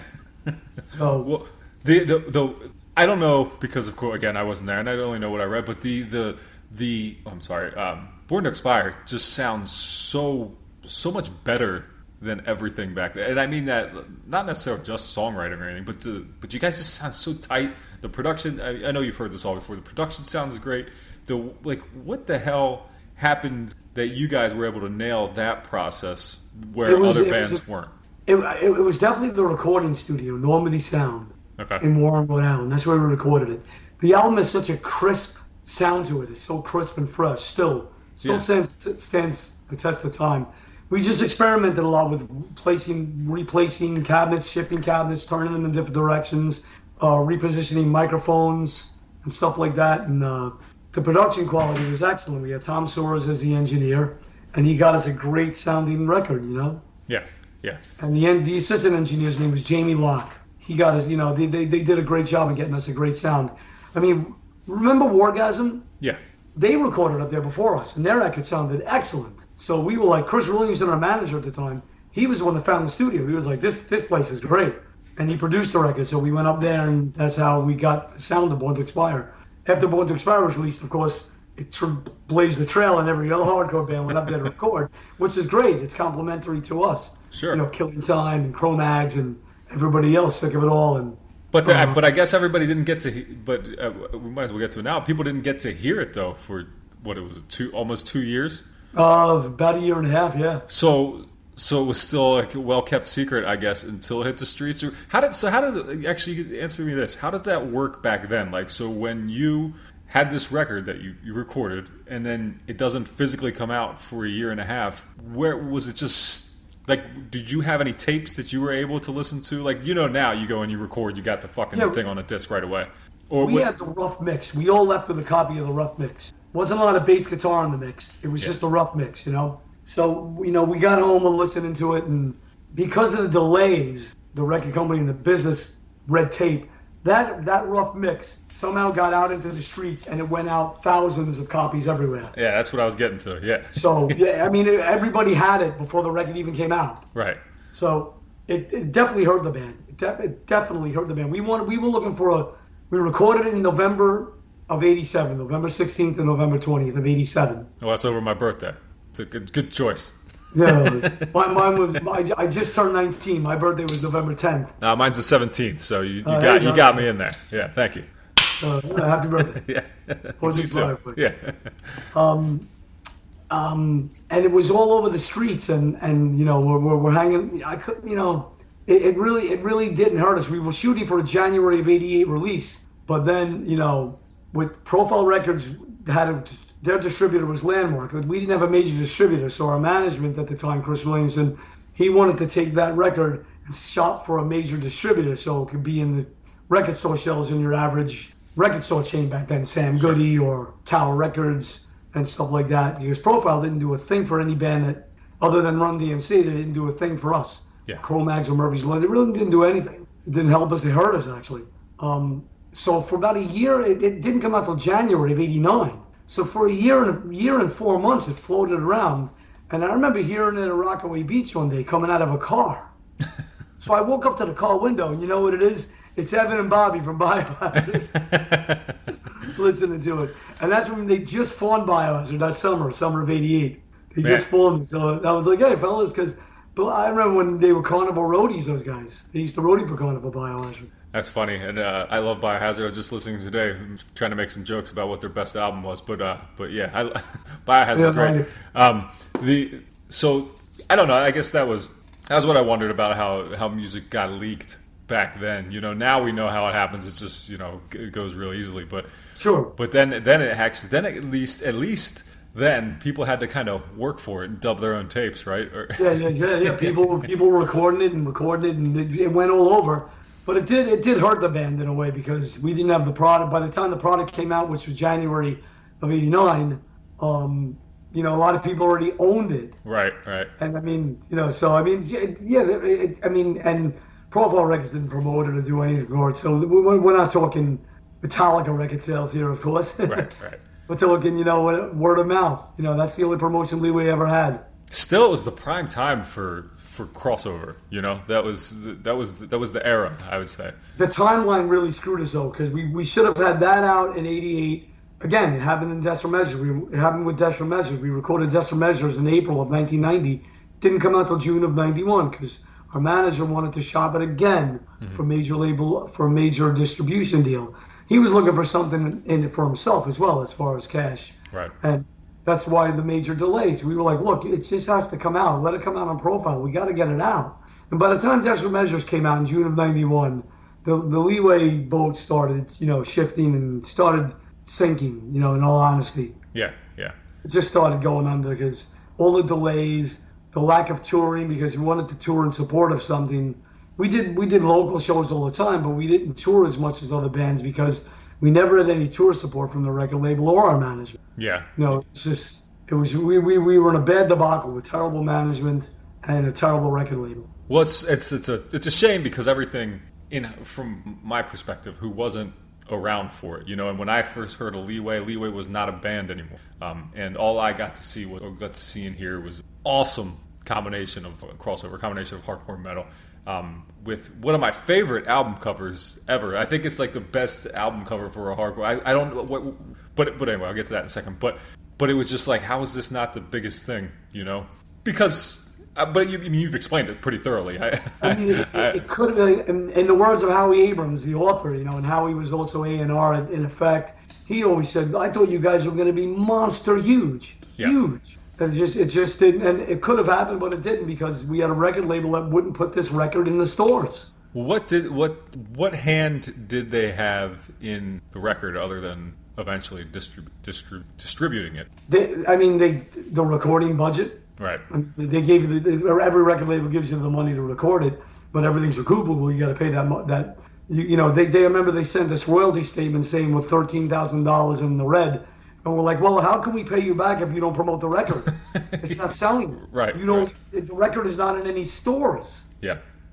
[SPEAKER 4] So
[SPEAKER 2] well, the, the the I don't know because of course again I wasn't there and I don't only know what I read, but the the the I'm sorry, um, Born to Expire just sounds so so much better than everything back then, and I mean that not necessarily just songwriting or anything, but the, but you guys just sound so tight. The production, I, I know you've heard this all before. The production sounds great. The like, what the hell happened that you guys were able to nail that process where
[SPEAKER 4] was,
[SPEAKER 2] other bands
[SPEAKER 4] a,
[SPEAKER 2] weren't?
[SPEAKER 4] It, it, it was definitely the recording studio, Normandy Sound,
[SPEAKER 2] okay.
[SPEAKER 4] in Warren, Rhode Island. That's where we recorded it. The album has such a crisp sound to it. It's so crisp and fresh. Still, still
[SPEAKER 2] yeah.
[SPEAKER 4] stands stands the test of time. We just experimented a lot with placing, replacing cabinets, shifting cabinets, turning them in different directions, uh, repositioning microphones and stuff like that. And uh, the production quality was excellent. We had Tom Soares as the engineer, and he got us a great sounding record, you know?
[SPEAKER 2] Yeah, yeah.
[SPEAKER 4] And the the assistant engineer's name was Jamie Locke. He got us, you know, they, they, they did a great job of getting us a great sound. I mean, remember Wargasm?
[SPEAKER 2] Yeah.
[SPEAKER 4] They recorded up there before us, and their record sounded excellent. So we were like, Chris Williamson, our manager at the time, he was the one that found the studio. He was like, this this place is great. And he produced the record, so we went up there, and that's how we got the sound of Born to Expire. After Born to Expire was released, of course, it tr- blazed the trail, and every other hardcore band went up there to record, which is great. It's complimentary to us.
[SPEAKER 2] Sure.
[SPEAKER 4] You know, Killing Time and Cro-Mags and everybody else, sick of it all. And
[SPEAKER 2] But the,
[SPEAKER 4] uh,
[SPEAKER 2] but I guess everybody didn't get to. he- But uh, we might as well get to it now. People didn't get to hear it though for what it was two almost two years.
[SPEAKER 4] Uh, about a year and a half, yeah.
[SPEAKER 2] So so it was still like a well kept secret, I guess, until it hit the streets. Or how did so how did actually answer me this? How did that work back then? Like so when you had this record that you, you recorded and then it doesn't physically come out for a year and a half, where was it just? Like, did you have any tapes that you were able to listen to? Like, you know, now you go and you record, you got the fucking
[SPEAKER 4] Yeah,
[SPEAKER 2] thing on a disc right away. Or
[SPEAKER 4] we
[SPEAKER 2] what,
[SPEAKER 4] had the rough mix. We all left with a copy of the rough mix. Wasn't a lot of bass guitar in the mix. It was
[SPEAKER 2] Yeah.
[SPEAKER 4] just a rough mix, you know? So, you know, we got home and listening to it, and because of the delays, the record company and the business red tape, that that rough mix somehow got out into the streets, and it went out thousands of copies everywhere.
[SPEAKER 2] Yeah, that's what I was getting to. Yeah.
[SPEAKER 4] So yeah, I mean, everybody had it before the record even came out.
[SPEAKER 2] Right.
[SPEAKER 4] So it, it definitely hurt the band. It, de- it definitely hurt the band. We wanted, we were looking for a. We recorded it in November of eighty-seven, November sixteenth and November twentieth of eighty-seven.
[SPEAKER 2] Well, that's over my birthday. It's a good, good choice.
[SPEAKER 4] Yeah, my, mine was. I, I just turned nineteen. My birthday was November tenth.
[SPEAKER 2] No, mine's the seventeenth. So you, you
[SPEAKER 4] Uh,
[SPEAKER 2] got
[SPEAKER 4] you
[SPEAKER 2] you
[SPEAKER 4] go.
[SPEAKER 2] got me in there. Yeah, thank you.
[SPEAKER 4] Uh, happy birthday.
[SPEAKER 2] Yeah,
[SPEAKER 4] Fourth
[SPEAKER 2] you
[SPEAKER 4] of
[SPEAKER 2] too.
[SPEAKER 4] July.
[SPEAKER 2] Yeah,
[SPEAKER 4] Um, and it was all over the streets, and, and you know we're, we're, we're hanging. I couldn't, you know, it, it really it really didn't hurt us. We were shooting for a January of eighty-eight release, but then you know, with Profile Records had a, their distributor was Landmark. We didn't have a major distributor, so our management at the time, Chris Williamson, he wanted to take that record and shop for a major distributor, so it could be in the record store shelves in your average record store chain back then, Sam Goody or Tower Records and stuff like that. Because Profile didn't do a thing for any band that, other than Run D M C, they didn't do a thing for us.
[SPEAKER 2] Yeah.
[SPEAKER 4] Cro-Mags or Murphy's Law, they really didn't do anything. It didn't help us. It hurt us, actually. Um, so for about a year, it, it didn't come out till January of eighty-nine. So for a year and a year and four months, it floated around. And I remember hearing it at Rockaway Beach one day, coming out of a car. So I woke up to the car window, and you know what it is? It's Evan and Bobby from Biohazard listening to it. And that's when they just formed Biohazard that summer, summer of eighty-eight. They
[SPEAKER 2] Man.
[SPEAKER 4] just formed it. So I was like, hey, fellas, because I remember when they were Carnival roadies, those guys. They used to roadie for Carnival Biohazard.
[SPEAKER 2] that's funny. And uh, I love Biohazard. I was just listening today, I'm trying to make some jokes about what their best album was. But uh, but yeah, I, Biohazard's
[SPEAKER 4] Yeah,
[SPEAKER 2] great. Um, the so I don't know. I guess that was that was what I wondered about how how music got leaked back then. You know, now we know how it happens. It's just, you know, it goes real easily. But
[SPEAKER 4] Sure.
[SPEAKER 2] but then then it actually then at least at least then people had to kind of work for it and dub their own tapes, right? Or,
[SPEAKER 4] Yeah, yeah, yeah, yeah. People, people were recording it and recording it, and it, it went all over. But it did, it did hurt the band in a way because we didn't have the product. By the time the product came out, which was January of eighty-nine, um, you know, a lot of people already owned it.
[SPEAKER 2] right, right.
[SPEAKER 4] And I mean, you know, so I mean, yeah, it, it, I mean, and Profile Records didn't promote it or do anything for it. So we're, we're not talking Metallica record sales here, of course.
[SPEAKER 2] Right, right.
[SPEAKER 4] We're talking, you know, word of mouth. You know, that's the only promotion Leeway ever had.
[SPEAKER 2] Still, it was the prime time for, for crossover. You know, that was that was that was the era, I would say.
[SPEAKER 4] The timeline really screwed us though, because we, we should have had that out in eighty-eight. Again, it happened in Desperate Measures. We, it happened with Desperate Measures. We recorded Desperate Measures in April of nineteen ninety. Didn't come out till June of ninety-one because our manager wanted to shop it again mm-hmm. for major label for a major distribution deal. He was looking for something in it for himself as well, as far as cash.
[SPEAKER 2] Right.
[SPEAKER 4] And that's why the major delays. We were like, look, it just has to come out. Let it come out on Profile. We got to get it out. And by the time Desperate Measures came out in June of ninety-one, the the Leeway boat started, you know, shifting and started sinking, you know, in all honesty.
[SPEAKER 2] Yeah, yeah.
[SPEAKER 4] It just started going under because all the delays, the lack of touring because we wanted to tour in support of something. We did we did local shows all the time, but we didn't tour as much as other bands because we never had any tour support from the record label or our management.
[SPEAKER 2] Yeah.
[SPEAKER 4] You know, it's just it was we, we, we were in a bad debacle with terrible management and a terrible record label.
[SPEAKER 2] Well, it's it's it's a it's a shame because everything in from my perspective, who wasn't around for it, you know, and when I first heard of Leeway, Leeway was not a band anymore, um, and all I got to see was or got to see and hear was awesome combination of crossover, combination of hardcore metal. Um, with one of my favorite album covers ever. I think it's like the best album cover for a hardcore. I, I don't know what, but but anyway, I'll get to that in a second. But but it was just like, how is this not the biggest thing, you know? Because, uh, but you, I mean, you've explained it pretty thoroughly. I,
[SPEAKER 4] I mean, it, it, it could have been, in, in the words of Howie Abrams, the author, you know, and Howie was also A and R in, in effect. He always said, I thought you guys were going to be monster huge,
[SPEAKER 2] yeah.
[SPEAKER 4] huge. And it just, it just didn't, and it could have happened, but it didn't because we had a record label that wouldn't put this record in the stores.
[SPEAKER 2] What did what what hand did they have in the record other than eventually distrib- distrib- distributing it?
[SPEAKER 4] They, I mean, they the recording budget.
[SPEAKER 2] Right.
[SPEAKER 4] I mean, they gave you the, every record label gives you the money to record it, but everything's recoupable. You got to pay that that. You, you know, they they I remember they sent us royalty statement saying with thirteen thousand dollars in the red. And we're like, well, how can we pay you back if you don't promote the record? It's not selling.
[SPEAKER 2] Right.
[SPEAKER 4] You don't.
[SPEAKER 2] Right.
[SPEAKER 4] The record is not in any stores.
[SPEAKER 2] Yeah.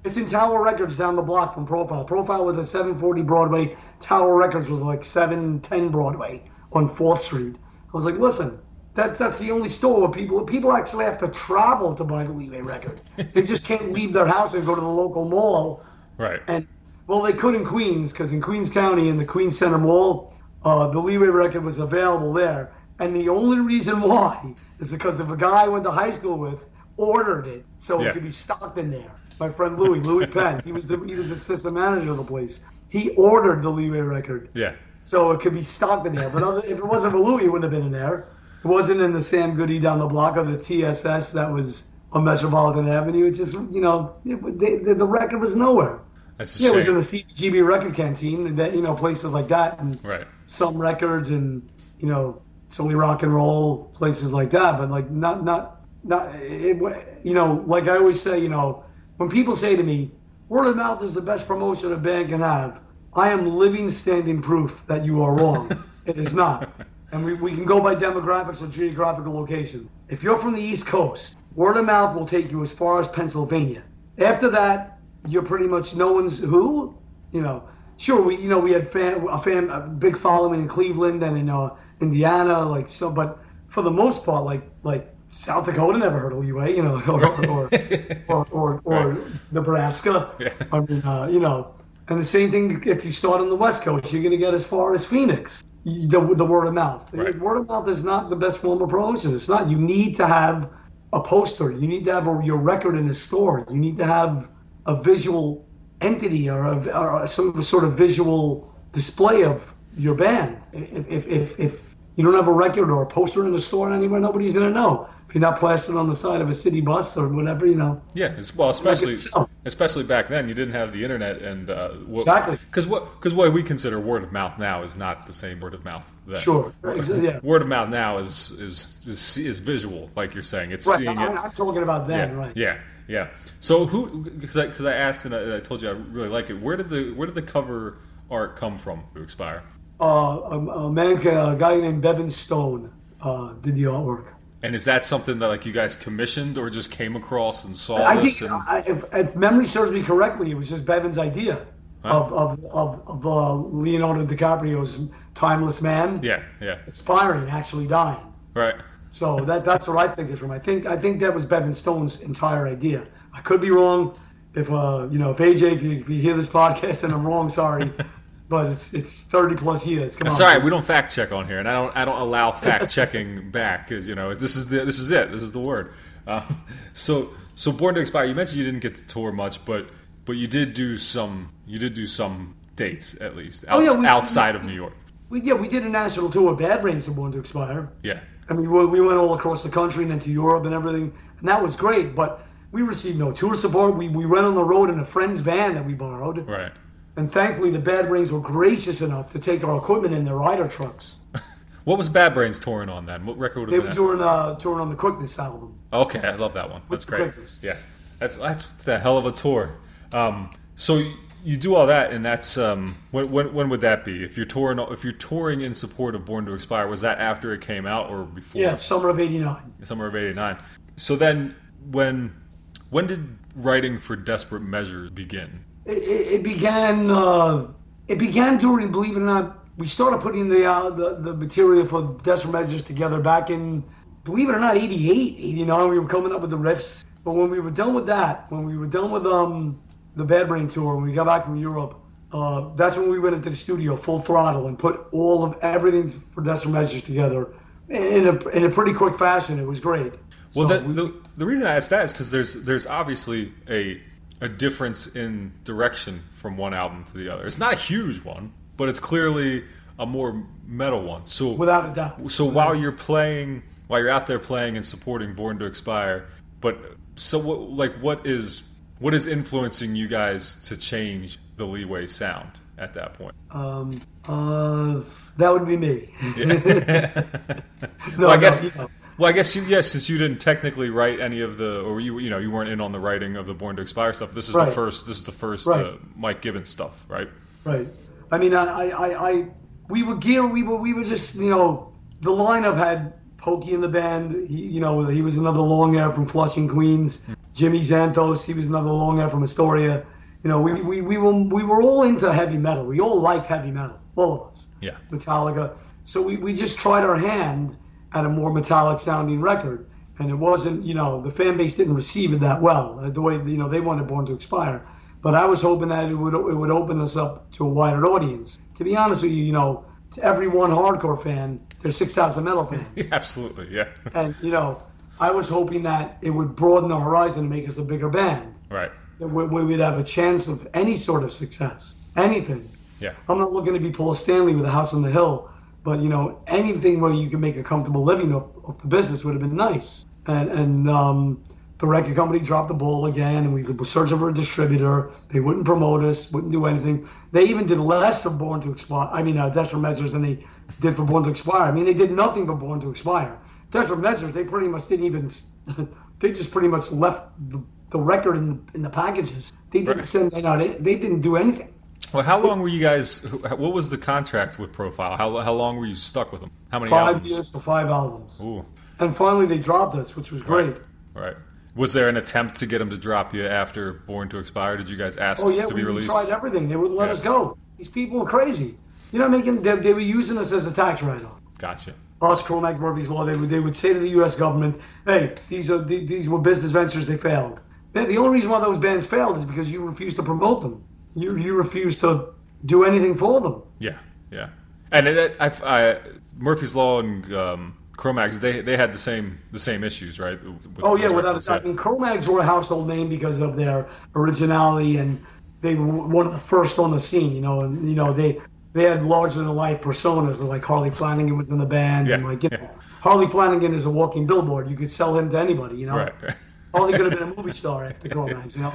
[SPEAKER 4] It's in Tower Records down the block from Profile. Profile was at seven forty Broadway. Tower Records was like seven ten Broadway on fourth Street. I was like, listen, that's that's the only store where people people actually have to travel to buy the Leeway record. They just can't leave their house and go to the local mall.
[SPEAKER 2] Right.
[SPEAKER 4] And well, they could in Queens, because in Queens County in the Queens Center Mall, uh, the Leeway record was available there. And the only reason why is because if a guy I went to high school with ordered it so
[SPEAKER 2] Yeah.
[SPEAKER 4] it could be stocked in there. My friend Louis, Louis Penn, he was the he was the assistant manager of the place. He ordered the Leeway record
[SPEAKER 2] Yeah.
[SPEAKER 4] so it could be stocked in there. But other, if it wasn't for Louis, it wouldn't have been in there. It wasn't in the Sam Goody down the block of the T S S that was on Metropolitan Avenue. It just, you know, it, they, the, the record was nowhere.
[SPEAKER 2] That's a
[SPEAKER 4] Yeah, it was
[SPEAKER 2] shame.
[SPEAKER 4] in the C B G B record canteen, and that, you know, places like that, and
[SPEAKER 2] Right.
[SPEAKER 4] some records, and you know, Silly Rock and Roll, places like that. But like, not, not, not. It, you know, like I always say, you know, when people say to me, "Word of mouth is the best promotion a band can have," I am living, standing proof that you are wrong. It is not, and we we can go by demographics or geographical location. If you're from the East Coast, word of mouth will take you as far as Pennsylvania. After that, you're pretty much no one's who, you know. Sure, we you know we had fan a fan a big following in Cleveland and in uh, Indiana, like so. But for the most part, like like South Dakota never heard of Leeway, you know, or or or, or, or
[SPEAKER 2] Right.
[SPEAKER 4] Nebraska.
[SPEAKER 2] Yeah.
[SPEAKER 4] I mean, uh, you know, and the same thing if you start on the West Coast, you're going to get as far as Phoenix. The the word of mouth.
[SPEAKER 2] Right.
[SPEAKER 4] Word of mouth is not the best form of promotion. It's not. You need to have a poster. You need to have a, your record in a store. You need to have a visual entity or, a, or some sort of visual display of your band. If, if, if, if you don't have a record or a poster in the store anywhere, nobody's going to know. If you're not plastered on the side of a city bus or whatever, you know.
[SPEAKER 2] Yeah, it's, well, especially
[SPEAKER 4] so.
[SPEAKER 2] especially back then, you didn't have the internet, and uh, what,
[SPEAKER 4] Exactly.
[SPEAKER 2] Because what because what we consider word of mouth now is not the same word of mouth. Then.
[SPEAKER 4] Sure. Yeah.
[SPEAKER 2] Word of mouth now is is is, is visual, like you're saying. It's
[SPEAKER 4] Right.
[SPEAKER 2] seeing
[SPEAKER 4] I'm,
[SPEAKER 2] it.
[SPEAKER 4] I'm talking about then,
[SPEAKER 2] Yeah,
[SPEAKER 4] right?
[SPEAKER 2] yeah, yeah. So who? Because I because I asked and I, I told you I really like it. Where did the where did the cover art come from to Expire?
[SPEAKER 4] Uh, a, a man, a guy named Bevan Stone, uh, did the artwork.
[SPEAKER 2] And is that something that like you guys commissioned or just came across and saw
[SPEAKER 4] I
[SPEAKER 2] this?
[SPEAKER 4] think,
[SPEAKER 2] And,
[SPEAKER 4] I, if, if memory serves me correctly, it was just Bevan's idea
[SPEAKER 2] Huh?
[SPEAKER 4] of of of, of uh, Leonardo DiCaprio's Timeless Man
[SPEAKER 2] yeah, yeah,
[SPEAKER 4] expiring, actually dying.
[SPEAKER 2] right.
[SPEAKER 4] So that that's what I think is from. I think I think that was Bevan Stone's entire idea. I could be wrong. If uh you know if A J if you, if you hear this podcast and I'm wrong, sorry, but it's it's thirty plus years. Come
[SPEAKER 2] That's
[SPEAKER 4] on.
[SPEAKER 2] all right. We don't fact check on here, and I don't. I don't allow fact checking back because you know this is the this is it. This is the word. Uh, so so Born to Expire. You mentioned you didn't get to tour much, but but you did do some. You did do some dates at least
[SPEAKER 4] Oh,
[SPEAKER 2] outs,
[SPEAKER 4] yeah, we-
[SPEAKER 2] outside of New York.
[SPEAKER 4] We, yeah, we did a national tour. Bad Brains and Born to Expire.
[SPEAKER 2] Yeah.
[SPEAKER 4] I mean, we we went all across the country and then to Europe and everything, and that was great. But we received no tour support. We we went on the road in a friend's van that we borrowed,
[SPEAKER 2] Right.
[SPEAKER 4] and thankfully the Bad Brains were gracious enough to take our equipment in their rider trucks.
[SPEAKER 2] What was Bad Brains touring on then? What record would
[SPEAKER 4] They
[SPEAKER 2] have
[SPEAKER 4] were
[SPEAKER 2] been?
[SPEAKER 4] touring uh, touring on the Quickness album.
[SPEAKER 2] Okay, I love that one. That's
[SPEAKER 4] the
[SPEAKER 2] great.
[SPEAKER 4] Quickness.
[SPEAKER 2] Yeah, that's that's a hell of a tour. Um, so you, you do all that, and that's um, when, when when would that be? If you're touring, if you're touring in support of Born to Expire, was that after it came out or before?
[SPEAKER 4] Yeah, summer of eighty-nine.
[SPEAKER 2] Summer of eighty-nine. So then, when when did writing for Desperate Measures begin?
[SPEAKER 4] It, it, it began. Uh, it began during, believe it or not, we started putting the uh, the the material for Desperate Measures together back in, believe it or not, eighty-eight, eighty-nine. We were coming up with the riffs. But when we were done with that, when we were done with um the Bad Brain tour, when we got back from Europe, uh, that's when we went into the studio full throttle and put all of everything for Desperate Measures together in a in a pretty quick fashion. It was great.
[SPEAKER 2] Well,
[SPEAKER 4] So
[SPEAKER 2] that,
[SPEAKER 4] we-
[SPEAKER 2] the the reason I asked that is because there's there's obviously a a difference in direction from one album to the other. It's not a huge one, but it's clearly a more metal one. So
[SPEAKER 4] without a doubt.
[SPEAKER 2] So while you're playing, while you're out there playing and supporting Born to Expire, but so what, like, what is what is influencing you guys to change the Leeway sound at that point?
[SPEAKER 4] Um, uh, that would be me. no,
[SPEAKER 2] well, I
[SPEAKER 4] no,
[SPEAKER 2] guess.
[SPEAKER 4] you know.
[SPEAKER 2] Well, I guess you, yes, since you didn't technically write any of the, or you you know you weren't in on the writing of the Born to Expire stuff. This is
[SPEAKER 4] Right.
[SPEAKER 2] the first. This is the first
[SPEAKER 4] Right.
[SPEAKER 2] uh, Mike Gibbons stuff, right?
[SPEAKER 4] Right. I mean, I, I, I, we were gear. We were, we were just, you know, the lineup had Pokey in the band. He, you know, he was another long hair from Flushing, Queens. Jimmy Xanthos, he was another long hair from Astoria. You know, we, we, we were we were all into heavy metal. We all like heavy metal, all of us.
[SPEAKER 2] Yeah.
[SPEAKER 4] Metallica. So we, we just tried our hand at a more metallic sounding record. And it wasn't, you know, the fan base didn't receive it that well. The way, you know, they wanted Born to Expire. But I was hoping that it would it would open us up to a wider audience. To be honest with you, you know, to every one hardcore fan, there's six thousand metal fans.
[SPEAKER 2] Yeah, absolutely, yeah.
[SPEAKER 4] And, you know, I was hoping that it would broaden our horizon and make us a bigger band.
[SPEAKER 2] Right.
[SPEAKER 4] That we, we would have a chance of any sort of success, anything.
[SPEAKER 2] Yeah.
[SPEAKER 4] I'm not looking to be Paul Stanley with a house on the hill, but, you know, anything where you can make a comfortable living off, off the business would have been nice. And, and um, the record company dropped the ball again, and we were searching for a distributor. They wouldn't promote us, wouldn't do anything. They even did less for Born to Expire. I mean, uh, Desperate Measures than they did for Born to Expire. I mean, they did nothing for Born to Expire. Desperate Measures, they pretty much didn't even, they just pretty much left the, the record in the, in the packages. They didn't
[SPEAKER 2] Right.
[SPEAKER 4] send that out. They, they didn't do anything.
[SPEAKER 2] Well, how long were you guys? What was the contract with Profile? How how long were you stuck with them? How many
[SPEAKER 4] Five
[SPEAKER 2] albums?
[SPEAKER 4] years for five albums.
[SPEAKER 2] Ooh,
[SPEAKER 4] And finally they dropped us, which was great.
[SPEAKER 2] right. Was there an attempt to get them to drop you after Born to Expire? Did you guys ask
[SPEAKER 4] Oh yeah,
[SPEAKER 2] to be
[SPEAKER 4] we, we
[SPEAKER 2] released?
[SPEAKER 4] tried everything. They wouldn't let
[SPEAKER 2] Yeah.
[SPEAKER 4] us go. These people were crazy. You know, making they, they were using us as a tax write-off.
[SPEAKER 2] Gotcha.
[SPEAKER 4] Us, Chromax, Murphy's Law. They would they would say to the U S government, "Hey, these are the- these were business ventures. They failed." The the only reason why those bands failed is because you refused to promote them. You you refused to do anything for them.
[SPEAKER 2] Yeah, yeah. And it, it, I, I, Murphy's Law and um, Chromax, they they had the same the same issues, right? With
[SPEAKER 4] Oh yeah,
[SPEAKER 2] those
[SPEAKER 4] without a
[SPEAKER 2] records,
[SPEAKER 4] doubt. I mean, Chromags were a household name because of their originality, and they were one of the first on the scene. You know, and you know they they had larger than life personas, like Harley Flanagan was in the band, and
[SPEAKER 2] Yeah,
[SPEAKER 4] like you know,
[SPEAKER 2] yeah.
[SPEAKER 4] Harley Flanagan is a walking billboard. You could sell him to anybody. You know,
[SPEAKER 2] Right, right.
[SPEAKER 4] Harley could have been a movie star after Chromags. You know,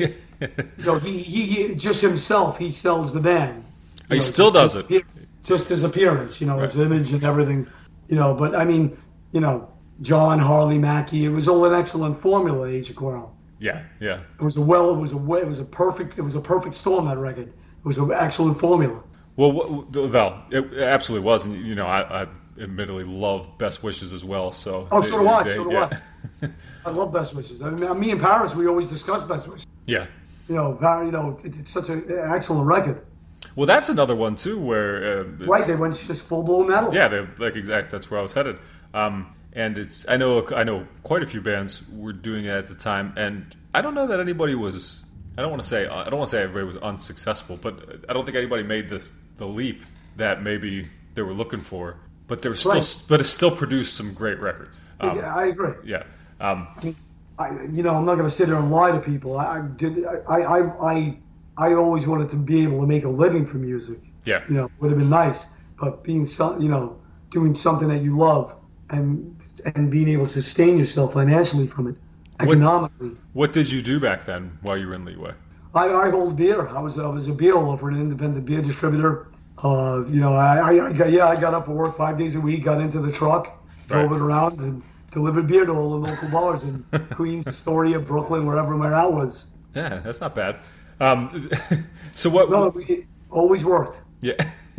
[SPEAKER 4] you know he, he he just himself he sells the band. You
[SPEAKER 2] He
[SPEAKER 4] know,
[SPEAKER 2] still
[SPEAKER 4] just
[SPEAKER 2] does
[SPEAKER 4] his
[SPEAKER 2] it.
[SPEAKER 4] appear- Just his appearance, you know, his image and everything, you know. But I mean, you know, John, Harley, Mackie, it was all an excellent formula. Age of Quarrel.
[SPEAKER 2] Yeah, yeah.
[SPEAKER 4] It was a well. It was a we- it was a perfect. It was a perfect storm. That record. It was an excellent formula.
[SPEAKER 2] Well, what, Val, it absolutely was, and you know, I, I admittedly love Best Wishes as well. So
[SPEAKER 4] Oh, so do I.
[SPEAKER 2] they-
[SPEAKER 4] So do
[SPEAKER 2] yeah.
[SPEAKER 4] I. I love Best Wishes. I mean, me and Paris, we always discuss Best Wishes.
[SPEAKER 2] Yeah.
[SPEAKER 4] You know, Par- you know, it, it's such a, an excellent record.
[SPEAKER 2] Well, that's another one too, where uh, it's-
[SPEAKER 4] Right? They went just full blown metal.
[SPEAKER 2] Yeah, they like exact. That's where I was headed. Um, and it's I know I know quite a few bands were doing it at the time, and I don't know that anybody was. I don't want to say I don't want to say everybody was unsuccessful, but I don't think anybody made this the leap that maybe they were looking for. But there was still,
[SPEAKER 4] Right.
[SPEAKER 2] but it still produced some great records. Um,
[SPEAKER 4] Yeah, I agree.
[SPEAKER 2] yeah. Um,
[SPEAKER 4] I, you know, I'm not going to sit there and lie to people. I, I did. I, I, I, I always wanted to be able to make a living from music.
[SPEAKER 2] yeah.
[SPEAKER 4] You know, would have been nice. But being, some, you know, doing something that you love and and being able to sustain yourself financially from it, economically.
[SPEAKER 2] What did you do back then while you were in Leeway?
[SPEAKER 4] I, I hold beer. I was I was a beer owner for an independent beer distributor. Uh, you know, I, I, I got, yeah, I got up for work five days a week, got into the truck, drove
[SPEAKER 2] Right.
[SPEAKER 4] it around, and delivered beer to all the local bars in Queens, Astoria, Brooklyn, wherever my out was.
[SPEAKER 2] Yeah, that's not bad. Um, so what?
[SPEAKER 4] No, it always worked.
[SPEAKER 2] Yeah.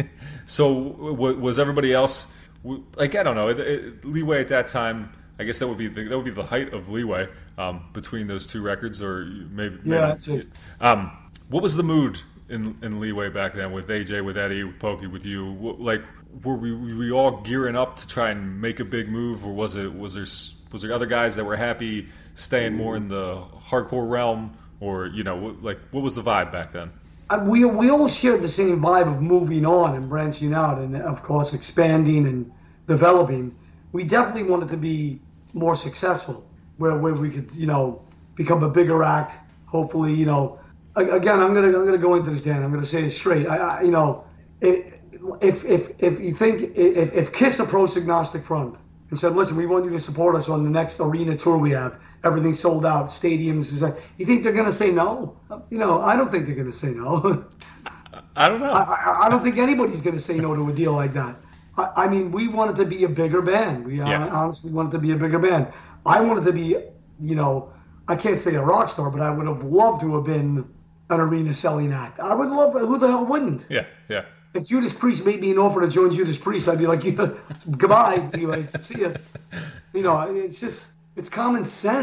[SPEAKER 2] So w- was everybody else w- like I don't know it, it, Leeway at that time? I guess that would be the, that would be the height of Leeway um, between those two records, or maybe. maybe
[SPEAKER 4] Yeah, it's just
[SPEAKER 2] um, what was the mood in in Leeway back then with A J, with Eddie, with Pokey, with you? W- Like, were we, were we all gearing up to try and make a big move, or was it was there s- was there other guys that were happy staying more in the hardcore realm, or you know, w- like what was the vibe back then?
[SPEAKER 4] Uh, we we all shared the same vibe of moving on and branching out, and of course expanding and developing. We definitely wanted to be more successful, where where we could, you know, become a bigger act. Hopefully, you know. a- Again, I'm gonna I'm gonna go into this, Dan. I'm gonna say it straight. I, I you know, if if if if you think if if Kiss approached Agnostic Front and said, "Listen, we want you to support us on the next arena tour we have. Everything's sold out, stadiums," is like, you think they're gonna say no? You know, I don't think they're gonna say no.
[SPEAKER 2] I don't know.
[SPEAKER 4] I, I, I don't think anybody's going to say no to a deal like that. I, I mean, we wanted to be a bigger band. We
[SPEAKER 2] Yeah.
[SPEAKER 4] honestly wanted to be a bigger band. I wanted to be, you know, I can't say a rock star, but I would have loved to have been an arena selling act. I would love, who the hell wouldn't?
[SPEAKER 2] yeah, yeah.
[SPEAKER 4] If Judas Priest made me an offer to join Judas Priest, I'd be like, yeah, goodbye, anyway, see ya. You know, it's just, it's common sense.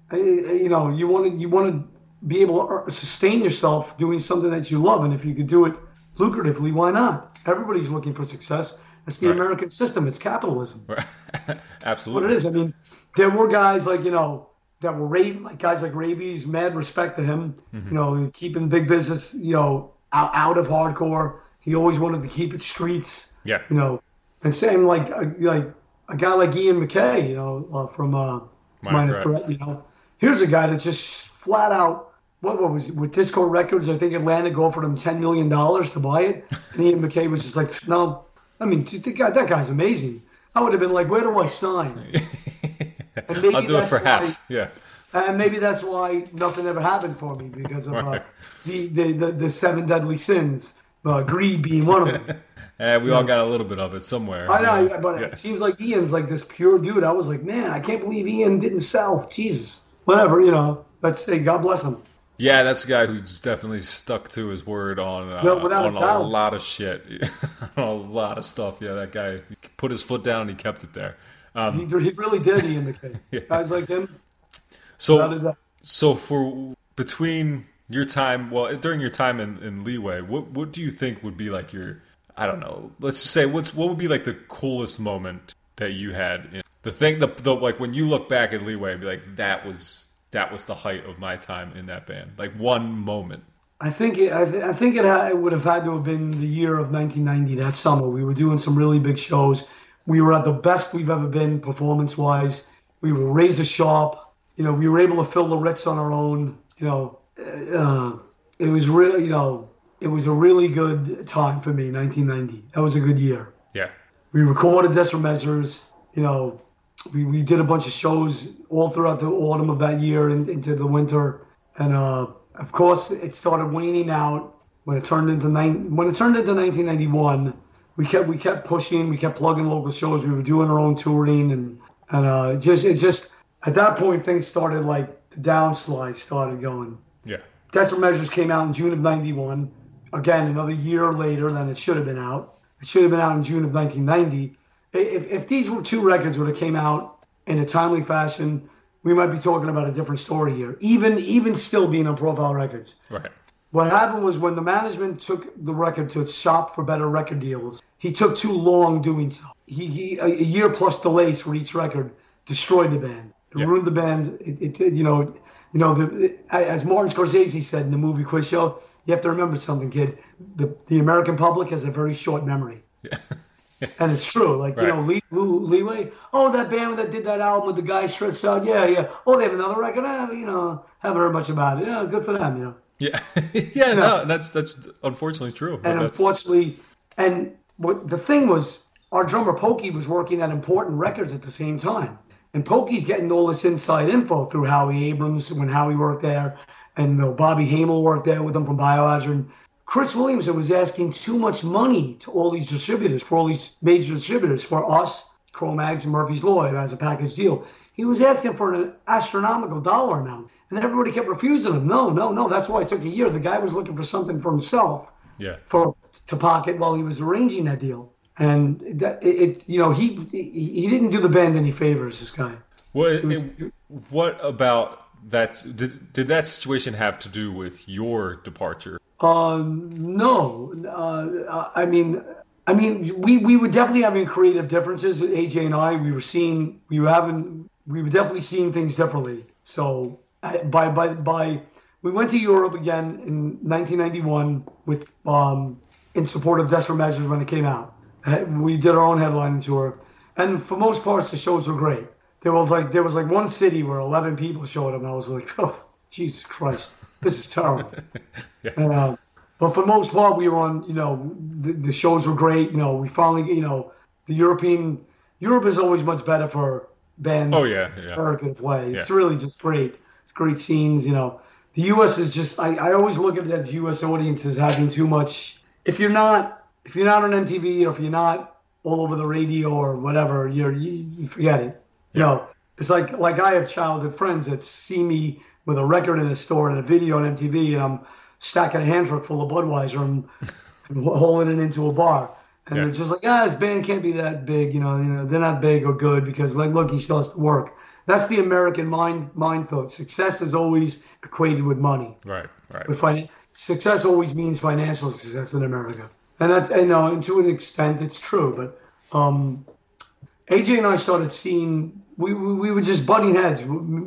[SPEAKER 4] uh, you know, you want to you want to be able to sustain yourself doing something that you love, and if you could do it lucratively, why not? Everybody's looking for success. It's the right. American system. It's capitalism.
[SPEAKER 2] Right. Absolutely.
[SPEAKER 4] That's what it is. I mean, there were guys like, you know, that were rabies, like guys like Rabies, mad respect to him, mm-hmm. you know, keeping big business, you know, out, out of hardcore. He always wanted to keep it streets.
[SPEAKER 2] Yeah.
[SPEAKER 4] You know, and same like, like a guy like Ian MacKaye, you know, uh, from uh, Minor Threat. Threat, you know. Here's a guy that just flat out, What, what was it? With Disco Records, I think Atlantic offered him ten million dollars to buy it. And Ian MacKaye was just like, no. I mean, the guy, that guy's amazing. I would have been like, where do I sign? And maybe
[SPEAKER 2] I'll do it for
[SPEAKER 4] why,
[SPEAKER 2] half. Yeah.
[SPEAKER 4] And maybe that's why nothing ever happened for me, because of right. uh, the, the, the, the seven deadly sins, uh, greed being one of them.
[SPEAKER 2] Yeah, we yeah. all got a little bit of it somewhere.
[SPEAKER 4] I know, yeah. but
[SPEAKER 2] yeah.
[SPEAKER 4] it seems like Ian's like this pure dude. I was like, man, I can't believe Ian didn't sell. Jesus. Whatever, you know. Let's say God bless him.
[SPEAKER 2] Yeah, that's a guy who's definitely stuck to his word on uh,
[SPEAKER 4] no,
[SPEAKER 2] on
[SPEAKER 4] a,
[SPEAKER 2] a lot of shit, on a lot of stuff. Yeah, that guy he put his foot down and he kept it there. Um,
[SPEAKER 4] he, he really did, Ian MacKaye. yeah. Guys like him.
[SPEAKER 2] So, so for between your time, well, during your time in, in Leeway, what what do you think would be like your, I don't know, let's just say what's what would be like the coolest moment that you had? In, the thing, the, the like when you look back at Leeway, be like that was. That was the height of my time in that band. Like one moment.
[SPEAKER 4] I think it, I, th- I think it, ha- it would have had to have been the year of nineteen ninety. That summer, we were doing some really big shows. We were at the best we've ever been performance-wise. We were razor sharp. You know, we were able to fill the Ritz on our own. You know, uh, it was really, you know, it was a really good time for me. nineteen ninety. That was a good year.
[SPEAKER 2] Yeah.
[SPEAKER 4] We recorded Desperate Measures. You know. We we did a bunch of shows all throughout the autumn of that year and into the winter, and uh, of course it started waning out when it turned into nine, when it turned into nineteen ninety-one. We kept we kept pushing, we kept plugging local shows. We were doing our own touring, and and uh, it just it just at that point things started like the downslide started going.
[SPEAKER 2] Yeah.
[SPEAKER 4] Desperate Measures came out in June of ninety-one. Again, another year later than it should have been out. It should have been out in June of nineteen ninety. If, if these were two records would have came out in a timely fashion, we might be talking about a different story here. Even even still being on Profile Records.
[SPEAKER 2] Right.
[SPEAKER 4] What happened was when the management took the record to shop for better record deals, he took too long doing so. He, he a, a year plus delays for each record destroyed the band. It yeah. ruined the band. It, it you know you know the it, as Martin Scorsese said in the movie Quiz Show, you have to remember something, kid. The the American public has a very short memory.
[SPEAKER 2] Yeah.
[SPEAKER 4] And it's true. Like,
[SPEAKER 2] right.
[SPEAKER 4] you know, Lee, Leeway, oh, that band that did that album with the guy stretched out, yeah, yeah. Oh, they have another record? Ah, you know, haven't heard much about it. Yeah, good for them, you know.
[SPEAKER 2] Yeah, yeah, you know? no, that's that's unfortunately true.
[SPEAKER 4] And
[SPEAKER 2] that's...
[SPEAKER 4] unfortunately, and what the thing was, our drummer Pokey was working at Important Records at the same time. And Pokey's getting all this inside info through Howie Abrams when Howie worked there, and you know, Bobby Hamel worked there with them from Biohazard. Chris Williamson was asking too much money to all these distributors, for all these major distributors, for us, Cro-Mags and Murphy's Law as a package deal. He was asking for an astronomical dollar amount, and everybody kept refusing him. No, no, no. That's why it took a year. The guy was looking for something for himself,
[SPEAKER 2] yeah, for
[SPEAKER 4] to pocket while he was arranging that deal. And that, it, it, you know, he he didn't do the band any favors. This guy.
[SPEAKER 2] What was, it, what about that? Did did that situation have to do with your departure?
[SPEAKER 4] Uh, no. Uh, I mean, I mean, we, we were definitely having creative differences. A J and I, we were seeing, we were having, we were definitely seeing things differently. So by by by, we went to Europe again in nineteen ninety-one with um in support of Desperate Measures when it came out. We did our own headlining tour, and for most parts the shows were great. There was like there was like one city where eleven people showed up, and I was like, oh, Jesus Christ. This is terrible. yeah. and, uh, but for the most part, we were on, you know, the, the shows were great. You know, we finally, you know, the European, Europe is always much better for bands.
[SPEAKER 2] Oh, yeah, yeah.
[SPEAKER 4] American way.
[SPEAKER 2] Yeah.
[SPEAKER 4] It's really just great. It's great scenes, you know. The U S is just, I, I always look at the U S audience as having too much. If you're not, if you're not on M T V or if you're not all over the radio or whatever, you're, you, you forget it. You yeah. know, it's like, like I have childhood friends that see me with a record in a store and a video on M T V, and I'm stacking a hand truck full of Budweiser and, and hauling it into a bar. And yeah. they're just like, ah, this band can't be that big, you know, you know, they're not big or good because, like, look, he still has to work. That's the American mind mind thought. Success is always equated with money.
[SPEAKER 2] Right, right.
[SPEAKER 4] With fin- success always means financial success in America, and that you know, and to an extent, it's true. But um, A J and I started seeing we we, we were just butting heads.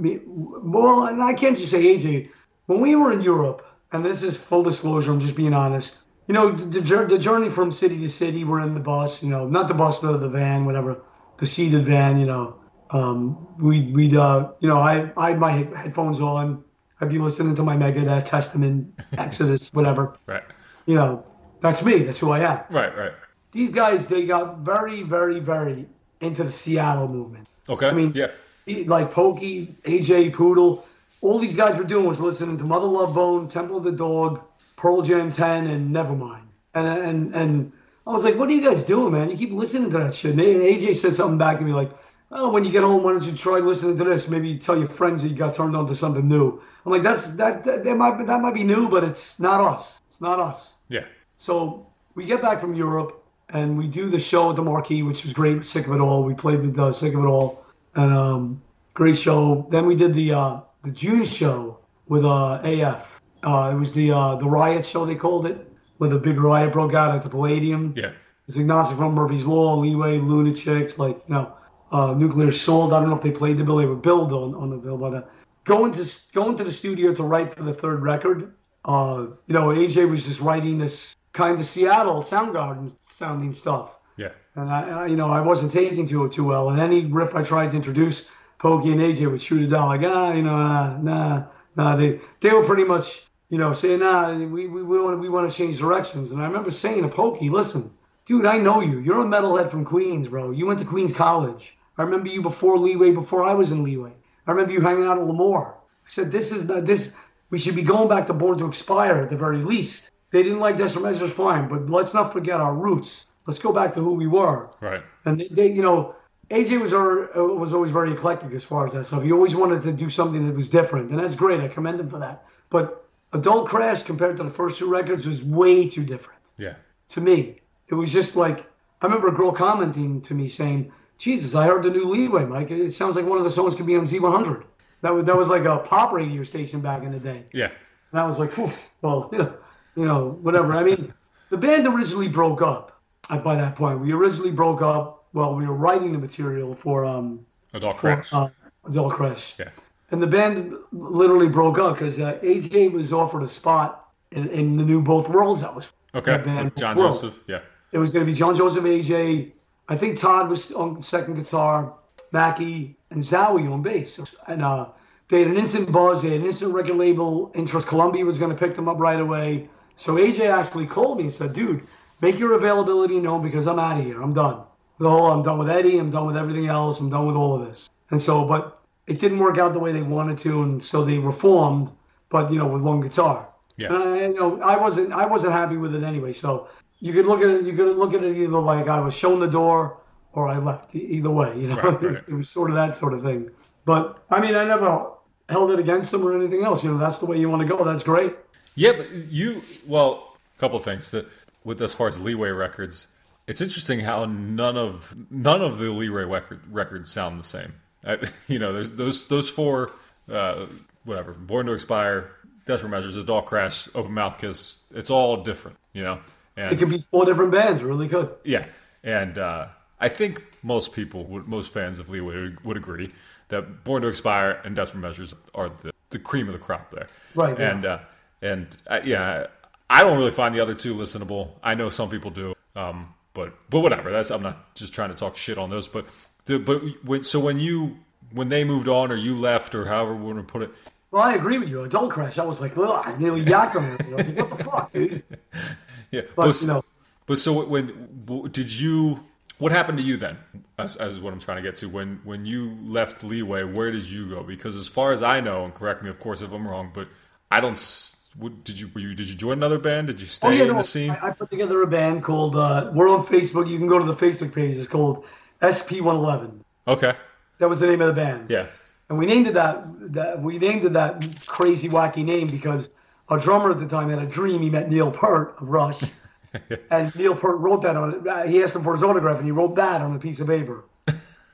[SPEAKER 4] Well, and I can't just say A J. When we were in Europe, and this is full disclosure, I'm just being honest. You know, the, the journey from city to city, we're in the bus, you know, not the bus, the, the van, whatever, the seated van, you know. Um, we, we'd, uh, you know, I, I had my headphones on. I'd be listening to my Megadeth, Testament, Exodus, whatever.
[SPEAKER 2] Right.
[SPEAKER 4] You know, that's me. That's who I am.
[SPEAKER 2] Right, right.
[SPEAKER 4] These guys, they got very, very, very into the Seattle movement.
[SPEAKER 2] Okay,
[SPEAKER 4] I mean,
[SPEAKER 2] yeah.
[SPEAKER 4] Like Pokey, A J, Poodle, all these guys were doing was listening to Mother Love Bone, Temple of the Dog, Pearl Jam ten, and Nevermind. And and and I was like, what are you guys doing, man? You keep listening to that shit. And A J said something back to me like, oh, when you get home, why don't you try listening to this? Maybe you tell your friends that you got turned on to something new. I'm like, that's that that, that might that might be new, but it's not us. It's not us.
[SPEAKER 2] Yeah.
[SPEAKER 4] So we get back from Europe and we do the show at the Marquee, which was great. Sick of It All. We played with uh, Sick of It All, and um, great show. Then we did the uh, the June show with uh, A F. Uh, it was the uh, the riot show, they called it, where the big riot broke out at the Palladium.
[SPEAKER 2] Yeah.
[SPEAKER 4] It's agnostic from Murphy's Law, Leeway, Lunatics, like, you know, uh, Nuclear Assault. I don't know if they played the bill. They were billed on, on the bill. But uh, going to going to the studio to write for the third record, uh, you know, A J was just writing this kind of Seattle Soundgarden sounding stuff.
[SPEAKER 2] Yeah.
[SPEAKER 4] And, I, I, you know, I wasn't taking to it too well. And any riff I tried to introduce, Pokey and A J would shoot it down like, ah, you know, uh, nah, nah. They, they were pretty much... You know, saying, nah, we we we want we want to change directions. And I remember saying to Pokey, listen, dude, I know you. You're a metalhead from Queens, bro. You went to Queens College. I remember you before Leeway, before I was in Leeway. I remember you hanging out at Lemoore. I said, this is not, this. We should be going back to Born to Expire at the very least. They didn't like Desperate Measures, fine, but let's not forget our roots. Let's go back to who we were.
[SPEAKER 2] Right.
[SPEAKER 4] And they, they you know, A J was our, was always very eclectic as far as that stuff. He always wanted to do something that was different, and that's great. I commend him for that. But Adult Crash, compared to the first two records, was way too different.
[SPEAKER 2] Yeah.
[SPEAKER 4] To me. It was just like, I remember a girl commenting to me saying, Jesus, I heard the new Leeway, Mike. It sounds like one of the songs could be on Z one hundred. That was, that was like a pop radio station back in the day.
[SPEAKER 2] Yeah.
[SPEAKER 4] And I was like, well, you know, you know, whatever. I mean, the band originally broke up at, by that point. We originally broke up, well, we were writing the material for... Um,
[SPEAKER 2] Adult Crash.
[SPEAKER 4] For, uh, Adult Crash.
[SPEAKER 2] Yeah.
[SPEAKER 4] And the band literally broke up because uh, A J was offered a spot in, in the new Both Worlds. That was
[SPEAKER 2] okay.
[SPEAKER 4] that band,
[SPEAKER 2] With John
[SPEAKER 4] Worlds.
[SPEAKER 2] Joseph, yeah.
[SPEAKER 4] It was going to be John Joseph, A J. I think Todd was on second guitar, Mackie, and Zowie on bass. And uh, they had an instant buzz. They had an instant record label interest. Columbia was going to pick them up right away. So A J actually called me and said, dude, make your availability known because I'm out of here. I'm done. The whole, I'm done with Eddie. I'm done with everything else. I'm done with all of this. And so, but... it didn't work out the way they wanted to, and so they reformed, but you know, with one guitar.
[SPEAKER 2] Yeah.
[SPEAKER 4] And I, you know, I wasn't, I wasn't happy with it anyway. So you could look at it, you could look at it either like I was shown the door or I left. Either way, you know,
[SPEAKER 2] right, right.
[SPEAKER 4] It was sort of that sort of thing. But I mean, I never held it against them or anything else. You know, that's the way you want to go. That's great.
[SPEAKER 2] Yeah, but you, well, a couple of things that with as far as Leeway records, it's interesting how none of none of the Leeway record, records sound the same. I, you know, there's those those four, uh, whatever, Born to Expire, Desperate Measures, Adult Crash, Open Mouth Kiss. It's all different, you know. And,
[SPEAKER 4] it could be four different bands, really good.
[SPEAKER 2] Yeah, and uh, I think most people, would, most fans of Leeway would, would agree that Born to Expire and Desperate Measures are the, the cream of the crop there.
[SPEAKER 4] Right.
[SPEAKER 2] And
[SPEAKER 4] yeah,
[SPEAKER 2] uh, and uh, yeah, I don't really find the other two listenable. I know some people do, um, but but whatever. That's I'm not just trying to talk shit on those, but. The, but when, so when you when they moved on or you left or however we want to put it.
[SPEAKER 4] Well, I agree with you. Adult Crash, I was like, ugh, I nearly yacked on it. I was like, what the fuck, dude?
[SPEAKER 2] Yeah,
[SPEAKER 4] but,
[SPEAKER 2] but,
[SPEAKER 4] you know.
[SPEAKER 2] But so when did you? What happened to you then? As, as what I'm trying to get to. When when you left Leeway, where did you go? Because as far as I know, and correct me of course if I'm wrong, but I don't. What, did you, were you did you join another band? Did you stay
[SPEAKER 4] oh, yeah,
[SPEAKER 2] in
[SPEAKER 4] no,
[SPEAKER 2] the scene?
[SPEAKER 4] I, I put together a band called. Uh, we're on Facebook. You can go to the Facebook page. It's called S P one eleven.
[SPEAKER 2] Okay.
[SPEAKER 4] That was the name of the band.
[SPEAKER 2] Yeah.
[SPEAKER 4] And we named it that, that we named it that crazy wacky name because our drummer at the time had a dream. He met Neil Peart of Rush, and Neil Peart wrote that on it. He asked him for his autograph, and he wrote that on a piece of paper.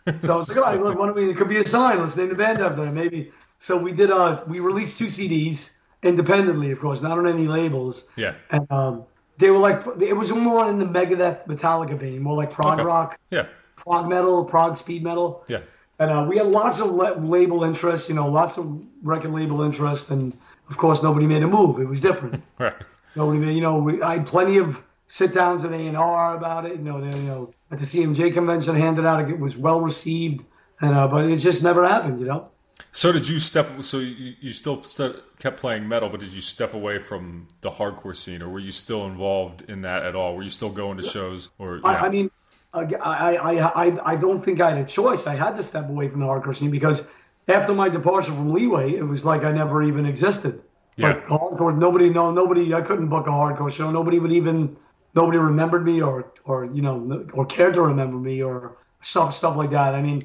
[SPEAKER 4] So it's like, all right, look, why don't we, it could be a sign. Let's name the band after it, maybe. So we did. Uh, we released two C Ds independently, of course, not on any labels.
[SPEAKER 2] Yeah.
[SPEAKER 4] And um, they were like, it was more in the Megadeth, Metallica vein, more like prog
[SPEAKER 2] Okay.
[SPEAKER 4] rock,
[SPEAKER 2] Yeah.
[SPEAKER 4] prog metal, prog speed metal.
[SPEAKER 2] Yeah.
[SPEAKER 4] And uh, we had lots of la- label interest, you know, lots of record label interest, and of course, nobody made a move. It was different.
[SPEAKER 2] Right.
[SPEAKER 4] Nobody made, you know, we, I had plenty of sit downs at A and R about it. You know, they, you know, at the C M J convention, handed out, it was well received, and uh, but it just never happened, you know.
[SPEAKER 2] So did you step? So you, you still st- kept playing metal, but did you step away from the hardcore scene, or were you still involved in that at all? Were you still going to shows? Or yeah.
[SPEAKER 4] I, I mean, I, I, I, I don't think I had a choice. I had to step away from the hardcore scene because after my departure from Leeway, it was like I never even existed.
[SPEAKER 2] Yeah.
[SPEAKER 4] Like hardcore, nobody, no, nobody. I couldn't book a hardcore show. Nobody would even, nobody remembered me, or, or you know, or cared to remember me, or stuff, stuff like that. I mean,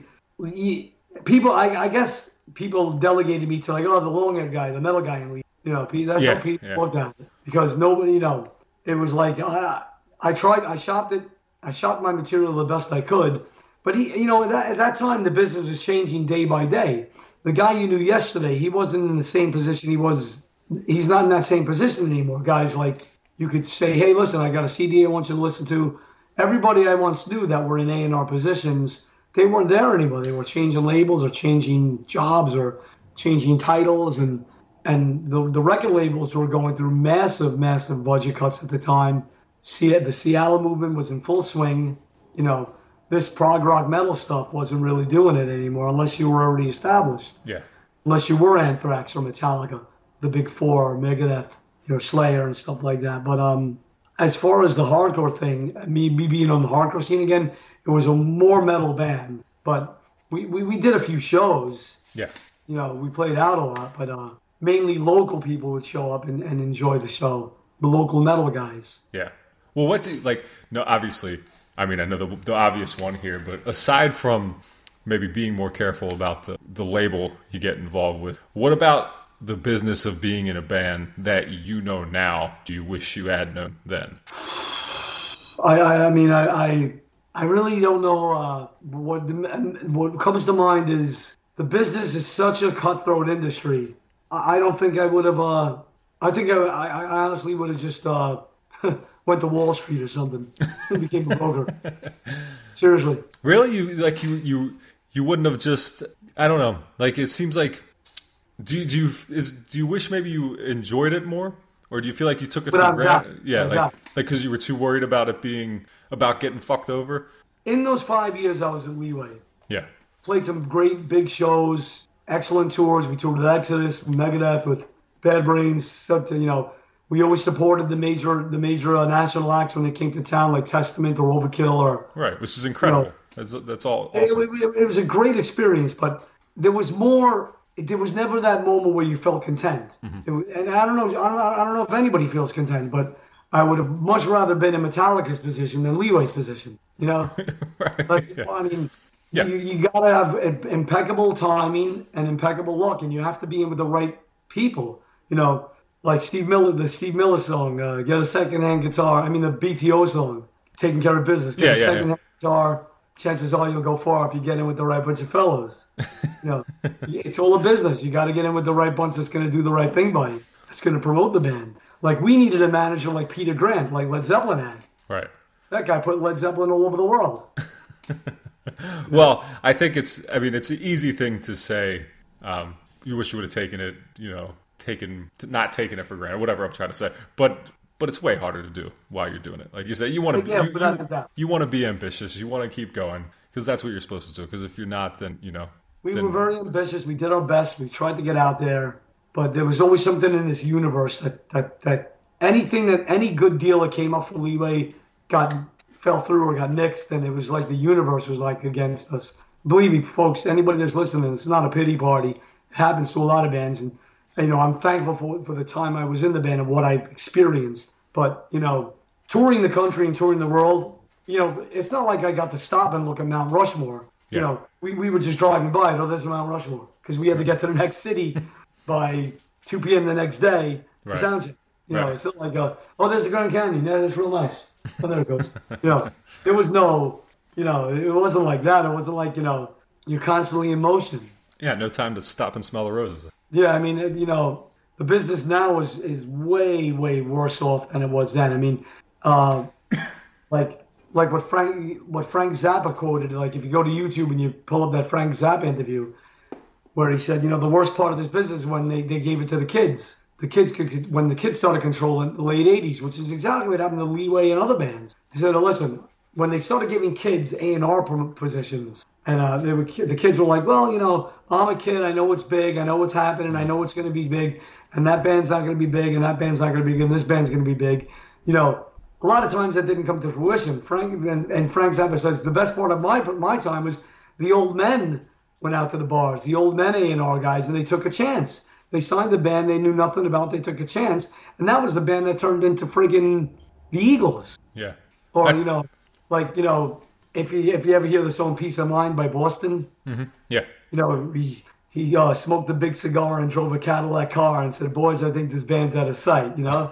[SPEAKER 4] people. I, I guess people delegated me to like, oh, the long-haired guy, the metal guy in Leeway. You know, that's
[SPEAKER 2] Yeah,
[SPEAKER 4] how people
[SPEAKER 2] yeah.
[SPEAKER 4] looked at it because nobody, you know, it was like I, I tried, I shopped it. I shot my material the best I could, but he, you know, at that, at that time the business was changing day by day. The guy you knew yesterday, he wasn't in the same position he was. He's not in that same position anymore. Guys like you could say, hey, listen, I got a C D I want you to listen to. Everybody I once knew that were in A and R positions, they weren't there anymore. They were changing labels or changing jobs or changing titles, and and the the record labels were going through massive, massive budget cuts at the time. See, the Seattle movement was in full swing. You know, this prog rock metal stuff wasn't really doing it anymore unless you were already established.
[SPEAKER 2] Yeah.
[SPEAKER 4] Unless you were Anthrax or Metallica, the big four, or Megadeth, you know, Slayer and stuff like that. But um, as far as the hardcore thing, me, me being on the hardcore scene again, it was a more metal band. But we, we, we did a few shows.
[SPEAKER 2] Yeah.
[SPEAKER 4] You know, we played out a lot, but uh, mainly local people would show up and, and enjoy the show. The local metal guys.
[SPEAKER 2] Yeah. Well, what do you, like, no, obviously, I mean, I know the, the obvious one here, but aside from maybe being more careful about the, the label you get involved with, what about the business of being in a band that you know now do you wish you had known then?
[SPEAKER 4] I, I, I mean, I, I, I really don't know. Uh, what, the, what comes to mind is the business is such a cutthroat industry. I, I don't think I would have, uh, I think I, I, I honestly would have just, uh, went to Wall Street or something and became a broker. Seriously.
[SPEAKER 2] Really? You like you you you wouldn't have just I don't know. Like it seems like do you, do you is do you wish maybe you enjoyed it more, or do you feel like you took it
[SPEAKER 4] Without
[SPEAKER 2] for
[SPEAKER 4] doubt.
[SPEAKER 2] granted? Yeah,
[SPEAKER 4] Without
[SPEAKER 2] like
[SPEAKER 4] doubt.
[SPEAKER 2] like because you were too worried about it being about getting fucked over.
[SPEAKER 4] In those five years I was at Leeway,
[SPEAKER 2] Yeah.
[SPEAKER 4] played some great big shows, excellent tours. We toured with Exodus, with Megadeth, with Bad Brains. So, you know, we always supported the major the major uh, national acts when they came to town, like Testament or Overkill or.
[SPEAKER 2] Right, which is incredible.
[SPEAKER 4] No.
[SPEAKER 2] That's that's all
[SPEAKER 4] It,
[SPEAKER 2] awesome.
[SPEAKER 4] it- it was a great experience, but there was more. There was never that moment where you felt content.
[SPEAKER 2] Mm-hmm.
[SPEAKER 4] It was, and I don't know. I don't, I don't know if anybody feels content, but I would have much rather been in Metallica's position than Leeway's position. You know,
[SPEAKER 2] Right,
[SPEAKER 4] Let's,
[SPEAKER 2] yeah.
[SPEAKER 4] I mean,
[SPEAKER 2] Yeah.
[SPEAKER 4] you, you got to have im- impeccable timing and impeccable luck, and you have to be in with the right people. You know, like Steve Miller, the Steve Miller song, uh, "Get a Secondhand Guitar." I mean, the B T O song, "Taking Care of Business." Get
[SPEAKER 2] Yeah,
[SPEAKER 4] a
[SPEAKER 2] yeah, yeah.
[SPEAKER 4] secondhand guitar. Chances are you'll go far if you get in with the right bunch of fellows. You know, it's all a business. You got to get in with the right bunch that's going to do the right thing by you. That's going to promote the band. Like we needed a manager like Peter Grant, like Led Zeppelin had.
[SPEAKER 2] Right.
[SPEAKER 4] That guy put Led Zeppelin all over the world.
[SPEAKER 2] Well, I think it's. I mean, it's an easy thing to say. Um, you wish you would have taken it. You know, taken not taken it for granted. Whatever I'm trying to say, but but it's way harder to do while you're doing it. Like you said, you want to
[SPEAKER 4] Yeah,
[SPEAKER 2] you,
[SPEAKER 4] without
[SPEAKER 2] you,
[SPEAKER 4] a doubt.
[SPEAKER 2] you want to be ambitious. You want to keep going because that's what you're supposed to do. Because if you're not, then you know.
[SPEAKER 4] We
[SPEAKER 2] then,
[SPEAKER 4] were very ambitious. We did our best. We tried to get out there, but there was always something in this universe that that, that anything that any good deal that came up for Leeway got fell through or got nixed, and it was like the universe was like against us. Believe me, folks, anybody that's listening, it's not a pity party. It happens to a lot of bands, and you know I'm thankful for for the time I was in the band and what I experienced. But you know, touring the country and touring the world, you know, it's not like I got to stop and look at Mount Rushmore. You
[SPEAKER 2] Yeah.
[SPEAKER 4] know, we, we were just driving by. Oh, there's Mount Rushmore. Because we had to get to the next city by two p.m. the next day for
[SPEAKER 2] Right.
[SPEAKER 4] sound check. You know,
[SPEAKER 2] Right.
[SPEAKER 4] it's not like, uh, oh, there's the Grand Canyon. Yeah, that's real nice. Oh, there it goes. You know, there was no, you know, it wasn't like that. It wasn't like, you know, you're constantly in motion.
[SPEAKER 2] Yeah, no time to stop and smell the roses.
[SPEAKER 4] Yeah, I mean, you know, the business now is, is way, way worse off than it was then. I mean, uh, like like what Frank what Frank Zappa quoted, like if you go to YouTube and you pull up that Frank Zappa interview, where he said, you know, the worst part of this business is when they, they gave it to the kids. The kids could, when the kids started controlling the late eighties, which is exactly what happened to Leeway and other bands. They said, oh, listen, when they started giving kids A and R positions, and uh, they were, the kids were like, well, you know, I'm a kid, I know what's big, I know what's happening, I know what's going to be big, and that band's not going to be big, and that band's not going to be big, and this band's going to be big. You know, a lot of times that didn't come to fruition. Frank and, and Frank Zappa says the best part of my my time was the old men went out to the bars, the old men A and R guys, and they took a chance. They signed the band they knew nothing about. They took a chance, and that was the band that turned into friggin' the Eagles.
[SPEAKER 2] Yeah.
[SPEAKER 4] Or
[SPEAKER 2] That's...
[SPEAKER 4] you know, like you know, if you if you ever hear the song "Peace of Mind" by Boston,
[SPEAKER 2] mm-hmm. yeah,
[SPEAKER 4] you know he he uh, smoked a big cigar and drove a Cadillac car and said, "Boys, I think this band's out of sight." You know,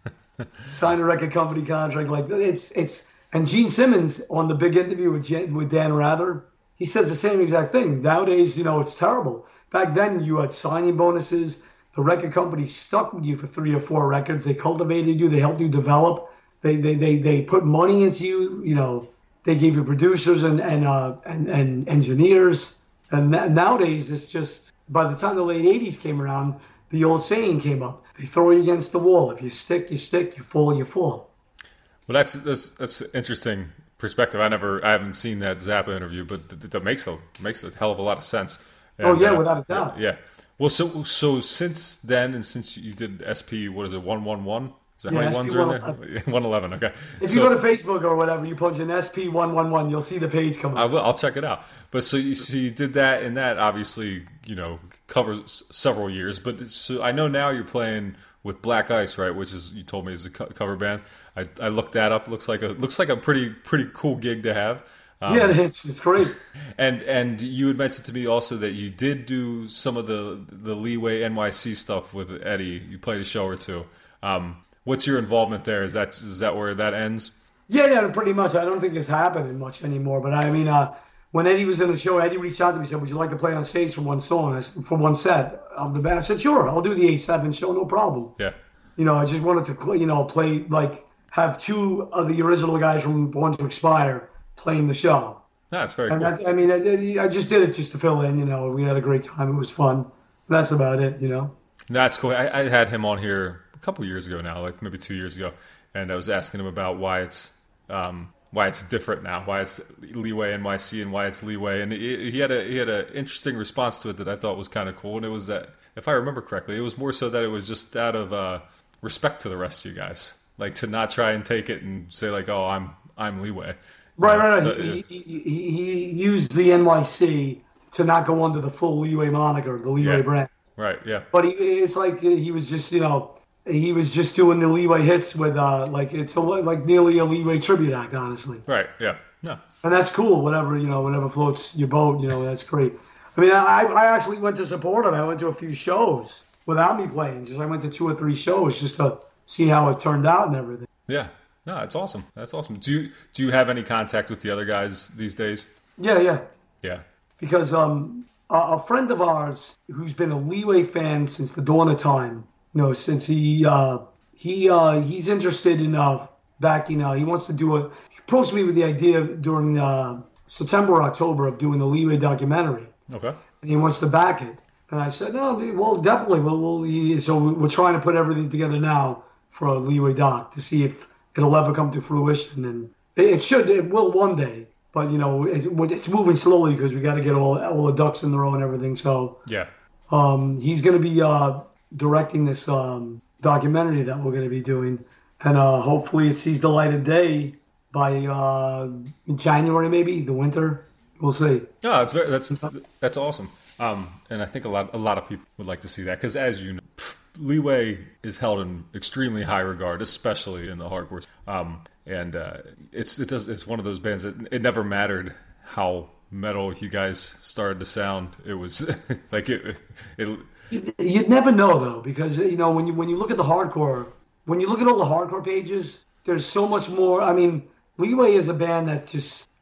[SPEAKER 4] signed a record company contract like it's it's. And Gene Simmons on the big interview with Jan, with Dan Rather, he says the same exact thing. Nowadays, you know, it's terrible. Back then, you had signing bonuses. The record company stuck with you for three or four records. They cultivated you. They helped you develop. They they they, they put money into you. You know, they gave you producers and and uh, and, and engineers. And nowadays, it's just, by the time the late eighties came around, the old saying came up. They throw you against the wall. If you stick, you stick. You fall, you fall.
[SPEAKER 2] Well, that's that's that's interesting perspective. I never, I haven't seen that Zappa interview, but that, that makes a makes a hell of a lot of sense. And,
[SPEAKER 4] oh yeah,
[SPEAKER 2] uh,
[SPEAKER 4] without a doubt.
[SPEAKER 2] Yeah. Well, so so since then, and since you did S P, what is it, one one one? Is that how
[SPEAKER 4] Yeah,
[SPEAKER 2] many ones are in there? one eleven. Okay.
[SPEAKER 4] If
[SPEAKER 2] so,
[SPEAKER 4] you go to Facebook or whatever, you punch in S P one one one, you'll see the page come up.
[SPEAKER 2] I will. I'll check it out. But so you, so you did that, and that obviously, you know, covers several years. But so I know now you're playing with Black Ice, right? Which is, you told me, is a co- cover band. I, I looked that up. It looks like a looks like a pretty pretty cool gig to have. Um,
[SPEAKER 4] yeah, it's it's great.
[SPEAKER 2] And and you had mentioned to me also that you did do some of the the Leeway N Y C stuff with Eddie. You played a show or two. Um, what's your involvement there? Is that is that where that ends?
[SPEAKER 4] Yeah, yeah, pretty much. I don't think it's happening much anymore. But I mean, uh, when Eddie was in the show, Eddie reached out to me and said, "Would you like to play on stage for one song, for one set of the band?" I said, "Sure, I'll do the A seven show, no problem."
[SPEAKER 2] Yeah.
[SPEAKER 4] You know, I just wanted to, you know, play, like, have two of the original guys from Born to Expire playing the show.
[SPEAKER 2] That's very
[SPEAKER 4] and
[SPEAKER 2] cool.
[SPEAKER 4] That, I mean, I, I just did it just to fill in, you know. We had a great time. It was fun. That's about it, you know.
[SPEAKER 2] That's cool. I, I had him on here a couple years ago now, like maybe two years ago, and I was asking him about why it's um, why it's different now, why it's Leeway N Y C and why it's Leeway, and he, he had a he had an interesting response to it that I thought was kind of cool, and it was that, if I remember correctly, it was more so that it was just out of uh, respect to the rest of you guys, like to not try and take it and say like, oh, I'm I'm Leeway.
[SPEAKER 4] Right,
[SPEAKER 2] You know,
[SPEAKER 4] right, right.
[SPEAKER 2] so,
[SPEAKER 4] He, he, he, he used the N Y C to not go under the full Leeway moniker, the Leeway
[SPEAKER 2] Yeah.
[SPEAKER 4] brand.
[SPEAKER 2] Right, yeah.
[SPEAKER 4] But he, it's like he was just, you know, he was just doing the Leeway hits with, uh, like, it's a, like nearly a Leeway tribute act, honestly.
[SPEAKER 2] Right, yeah. No.
[SPEAKER 4] And that's cool, whatever, you know, whatever floats your boat, you know, that's great. I mean, I, I actually went to support him. I went to a few shows without me playing. Just I went to two or three shows just to see how it turned out and everything.
[SPEAKER 2] Yeah. No, that's awesome. That's awesome. Do you do you have any contact with the other guys these days?
[SPEAKER 4] Yeah, yeah.
[SPEAKER 2] Yeah.
[SPEAKER 4] Because um, a, a friend of ours who's been a Leeway fan since the dawn of time, you know, since he uh, he uh, he's interested in uh, backing. Uh, he wants to do a. He approached me with the idea during uh, September or October of doing the Leeway documentary,
[SPEAKER 2] Okay.
[SPEAKER 4] and he wants to back it. And I said, no, well, definitely. Well, we'll so we're trying to put everything together now for a Leeway doc to see if it'll ever come to fruition, and it, it should. It will one day. But, you know, it's, it's moving slowly because we got to get all all the ducks in the row and everything. So
[SPEAKER 2] Yeah.
[SPEAKER 4] um, he's going to be uh, directing this um, documentary that we're going to be doing. And uh, hopefully it sees the light of day by uh, January, maybe, the winter. We'll see.
[SPEAKER 2] No, that's very, that's that's awesome. Um, and I think a lot a lot of people would like to see that because, as you know, Leeway is held in extremely high regard, especially in the hardcore. Um, and uh, it's it does it's one of those bands that it never mattered how metal you guys started to sound. It was like it. it
[SPEAKER 4] You'd never know, though, because, you know, when you when you look at the hardcore, when you look at all the hardcore pages, there's so much more. I mean, Leeway is a band that just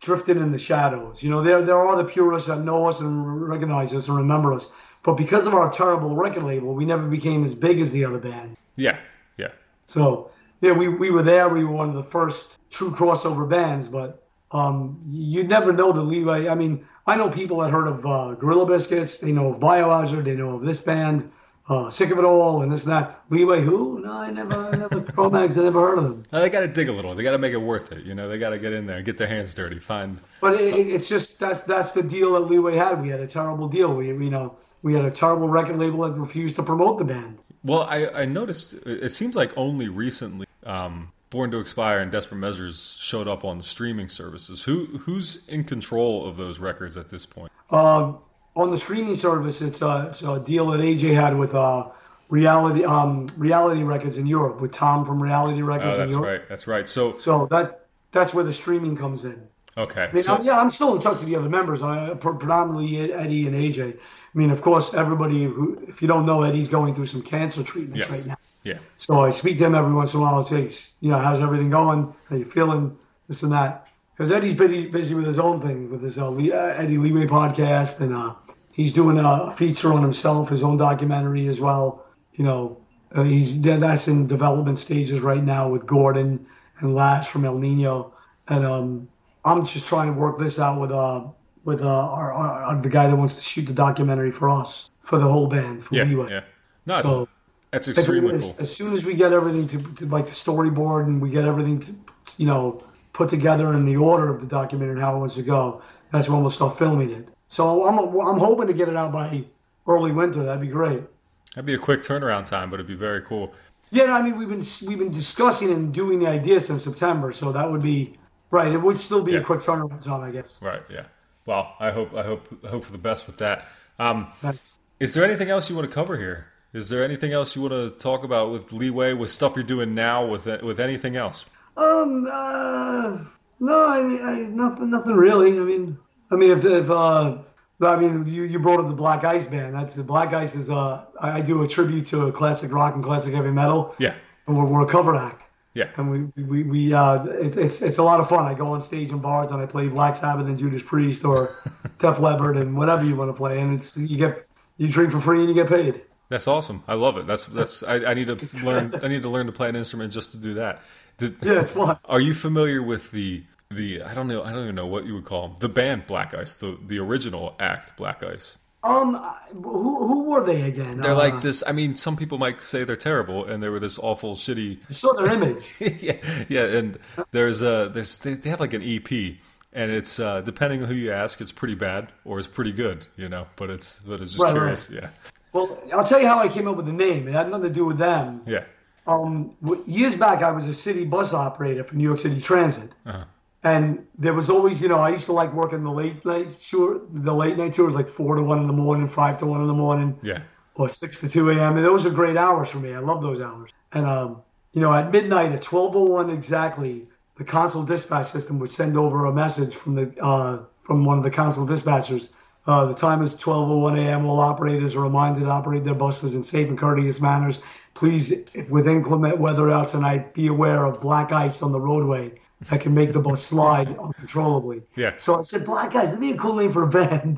[SPEAKER 4] drifted in the shadows. You know, there there are the purists that know us and recognize us and remember us. But because of our terrible record label, we never became as big as the other bands.
[SPEAKER 2] Yeah, yeah.
[SPEAKER 4] So, yeah, we, we were there. We were one of the first true crossover bands. But um, you'd never know the Leeway. I mean, I know people that heard of uh, Gorilla Biscuits. They know of Biohazard. They know of this band. Uh, Sick of It All and this and that. Leeway who? No, I never, I never, Cro-Mags, I never heard of them.
[SPEAKER 2] They got to dig a little. They got to make it worth it. You know, they got to get in there and get their hands dirty. Find.
[SPEAKER 4] But it, it's just, that's, that's the deal that Leeway had. We had a terrible deal. We, you know, we had a terrible record label that refused to promote the band.
[SPEAKER 2] Well, I, I noticed, it seems like only recently um, Born to Expire and Desperate Measures showed up on the streaming services. Who Who's in control of those records at this point?
[SPEAKER 4] Um, on the streaming service, it's a, it's a deal that A J had with uh, Reality um, Reality Records in Europe, with Tom from Reality Records
[SPEAKER 2] Oh,
[SPEAKER 4] in
[SPEAKER 2] that's
[SPEAKER 4] Europe.
[SPEAKER 2] right. That's right. So,
[SPEAKER 4] So that that's where the streaming comes in.
[SPEAKER 2] okay.
[SPEAKER 4] I mean,
[SPEAKER 2] so,
[SPEAKER 4] I'm, yeah, I'm still in touch with the other members, I, predominantly Eddie and A J. I mean, of course, everybody who, if you don't know, Eddie's going through some cancer treatments
[SPEAKER 2] yes.
[SPEAKER 4] right now.
[SPEAKER 2] Yeah.
[SPEAKER 4] So I speak to him every once in a while and say, you know, how's everything going? How you feeling? This and that. Because Eddie's busy, busy with his own thing, with his uh, Le- uh, Eddie Leeway podcast, and uh, he's doing a feature on himself, his own documentary as well. You know, uh, he's that's in development stages right now with Gordon and Lash from El Nino, and um, I'm just trying to work this out with uh with uh our, our, our the guy that wants to shoot the documentary for us, for the whole band, for
[SPEAKER 2] Yeah.
[SPEAKER 4] Leeway.
[SPEAKER 2] Yeah. No, it's,
[SPEAKER 4] So
[SPEAKER 2] that's extremely
[SPEAKER 4] as,
[SPEAKER 2] cool.
[SPEAKER 4] as soon as we get everything to, to like the storyboard and we get everything to, you know, put together in the order of the documentary and how it wants to go, that's when we'll start filming it. So I'm I'm hoping to get it out by early winter. That'd be great.
[SPEAKER 2] That'd be a quick turnaround time, but it'd be very cool.
[SPEAKER 4] Yeah, I mean we've been we've been discussing and doing the idea since September, so that would be right. It would still be
[SPEAKER 2] Yeah.
[SPEAKER 4] a quick turnaround time, I guess.
[SPEAKER 2] Right. Yeah. Well, I hope I hope I hope for the best with that. Um,
[SPEAKER 4] That's,
[SPEAKER 2] is there anything else you want to cover here? Is there anything else you want to talk about with Leeway, with stuff you're doing now, with with anything else?
[SPEAKER 4] um, uh, no, I mean I, nothing, nothing really. I mean, I mean if if uh. I mean, you, you brought up the Black Ice band. That's the Black Ice is uh I, I do a tribute to a classic rock and classic heavy metal.
[SPEAKER 2] Yeah.
[SPEAKER 4] And we're, we're a cover act.
[SPEAKER 2] Yeah.
[SPEAKER 4] And we we, we uh it, it's it's a lot of fun. I go on stage in bars and I play Black Sabbath and Judas Priest or Def Leppard and whatever you want to play. And it's you get you drink for free and you get paid.
[SPEAKER 2] That's awesome. I love it. That's that's. I, I need to learn. I need to learn to play an instrument just to do that. Did,
[SPEAKER 4] Yeah, it's fun.
[SPEAKER 2] Are you familiar with the the? I don't know. I don't even know what you would call them. The band Black Ice, the the original act Black Ice.
[SPEAKER 4] Um, who who were they again?
[SPEAKER 2] They're
[SPEAKER 4] uh,
[SPEAKER 2] like this. I mean, some people might say they're terrible, and they were this awful, shitty.
[SPEAKER 4] I saw their image.
[SPEAKER 2] yeah, yeah. And there's a there's they, they have like an E P, and it's uh, depending on who you ask, it's pretty bad or it's pretty good, you know. But it's but it's just
[SPEAKER 4] Right,
[SPEAKER 2] curious.
[SPEAKER 4] right.
[SPEAKER 2] Yeah,
[SPEAKER 4] Well, I'll tell you how I came up with the name. It had nothing to do with them.
[SPEAKER 2] yeah.
[SPEAKER 4] Um, w- years back, I was a city bus operator for New York City Transit,
[SPEAKER 2] Uh-huh.
[SPEAKER 4] and there was always, you know, I used to like working the late night tour, the late night tours, like four to one in the morning, five to one in the morning,
[SPEAKER 2] Yeah.
[SPEAKER 4] or six to two a.m. And those are great hours for me. I love those hours. And um, you know, at midnight, at twelve oh one exactly, the console dispatch system would send over a message from the uh, from one of the console dispatchers. Uh, the time is twelve oh one a.m. All operators are reminded to operate their buses in safe and courteous manners. Please, if with inclement weather out tonight, be aware of black ice on the roadway that can make the bus slide uncontrollably.
[SPEAKER 2] Yeah.
[SPEAKER 4] So I said, black ice, that'd be a cool name for a band.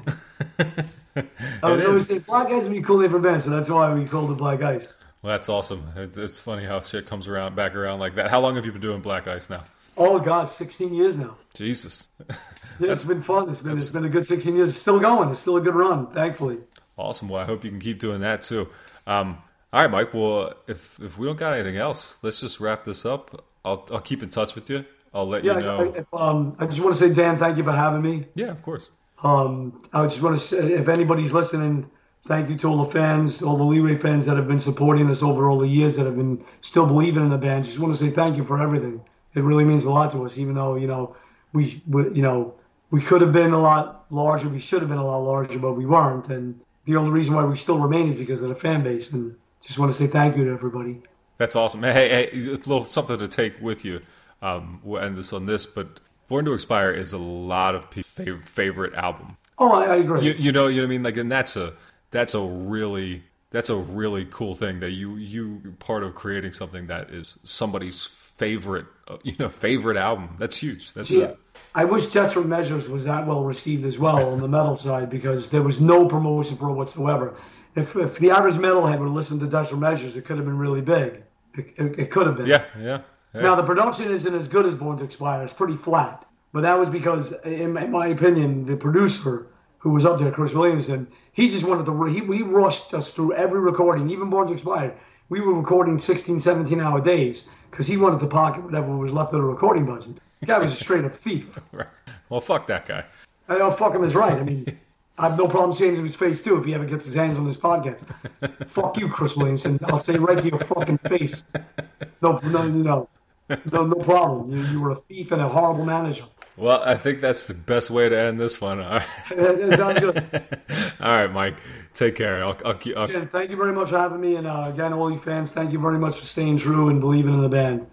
[SPEAKER 4] I was
[SPEAKER 2] It
[SPEAKER 4] always
[SPEAKER 2] is.
[SPEAKER 4] saying, black ice would be a cool name for a band, so that's why we called it Black Ice.
[SPEAKER 2] Well, that's awesome. It's, it's funny how shit comes around back around like that. How long have you been doing Black Ice now?
[SPEAKER 4] Oh, God, sixteen years now.
[SPEAKER 2] Jesus.
[SPEAKER 4] Yeah, it's been fun. It's been it's been a good sixteen years. It's still going. It's still a good run, thankfully.
[SPEAKER 2] Awesome. Well, I hope you can keep doing that too. Um, all right, Mike. Well, if if we don't got anything else, let's just wrap this up. I'll I'll keep in touch with you. I'll let
[SPEAKER 4] Yeah,
[SPEAKER 2] you
[SPEAKER 4] I,
[SPEAKER 2] know.
[SPEAKER 4] if, um, I just want to say, Dan, thank you for having me.
[SPEAKER 2] Yeah, of course.
[SPEAKER 4] Um, I just want to say, if anybody's listening, thank you to all the fans, all the Leeway fans that have been supporting us over all the years, that have been still believing in the band. Just want to say thank you for everything. It really means a lot to us, even though, you know, we, we you know, we could have been a lot larger, we should have been a lot larger, but we weren't. And the only reason why we still remain is because of the fan base. And just want to say thank you to everybody.
[SPEAKER 2] That's awesome. Hey, hey, a little something to take with you. Um, we'll end this on this, but Born to Expire is a lot of people's fav- favorite album.
[SPEAKER 4] Oh, I, I agree.
[SPEAKER 2] You, you know, you know what I mean? Like, and that's a that's a really that's a really cool thing that you you you're part of creating something that is somebody's favorite, uh, you know, favorite album. That's huge. That's
[SPEAKER 4] Yeah.
[SPEAKER 2] a,
[SPEAKER 4] I wish Desperate Measures was that well received as well on the metal side, because there was no promotion for it whatsoever. If if the average metalhead would listen to Desperate Measures, it could have been really big. It, it, it could have been.
[SPEAKER 2] Yeah, yeah, yeah.
[SPEAKER 4] Now, the production isn't as good as Born to Expire. It's pretty flat. But that was because, in, in my opinion, the producer who was up there, Chris Williamson, he just wanted to, he, he rushed us through every recording, even Born to Expire. We were recording sixteen, seventeen hour days because he wanted to pocket whatever was left of the recording budget. The guy was a straight up thief.
[SPEAKER 2] Right. Well, fuck that guy.
[SPEAKER 4] I know, fuck him is right. I mean, I have no problem saying it to his face, too, if he ever gets his hands on this podcast. Fuck you, Chris Williamson. I'll say it right to your fucking face. No, no, you know, no, no problem. You, you were a thief and a horrible manager.
[SPEAKER 2] Well, I think that's the best way to end this one. All right.
[SPEAKER 4] It sounds good.
[SPEAKER 2] All right, Mike. Take care. I'll, I'll, I'll...
[SPEAKER 4] Again, thank you very much for having me. And uh, again, all you fans, thank you very much for staying true and believing in the band.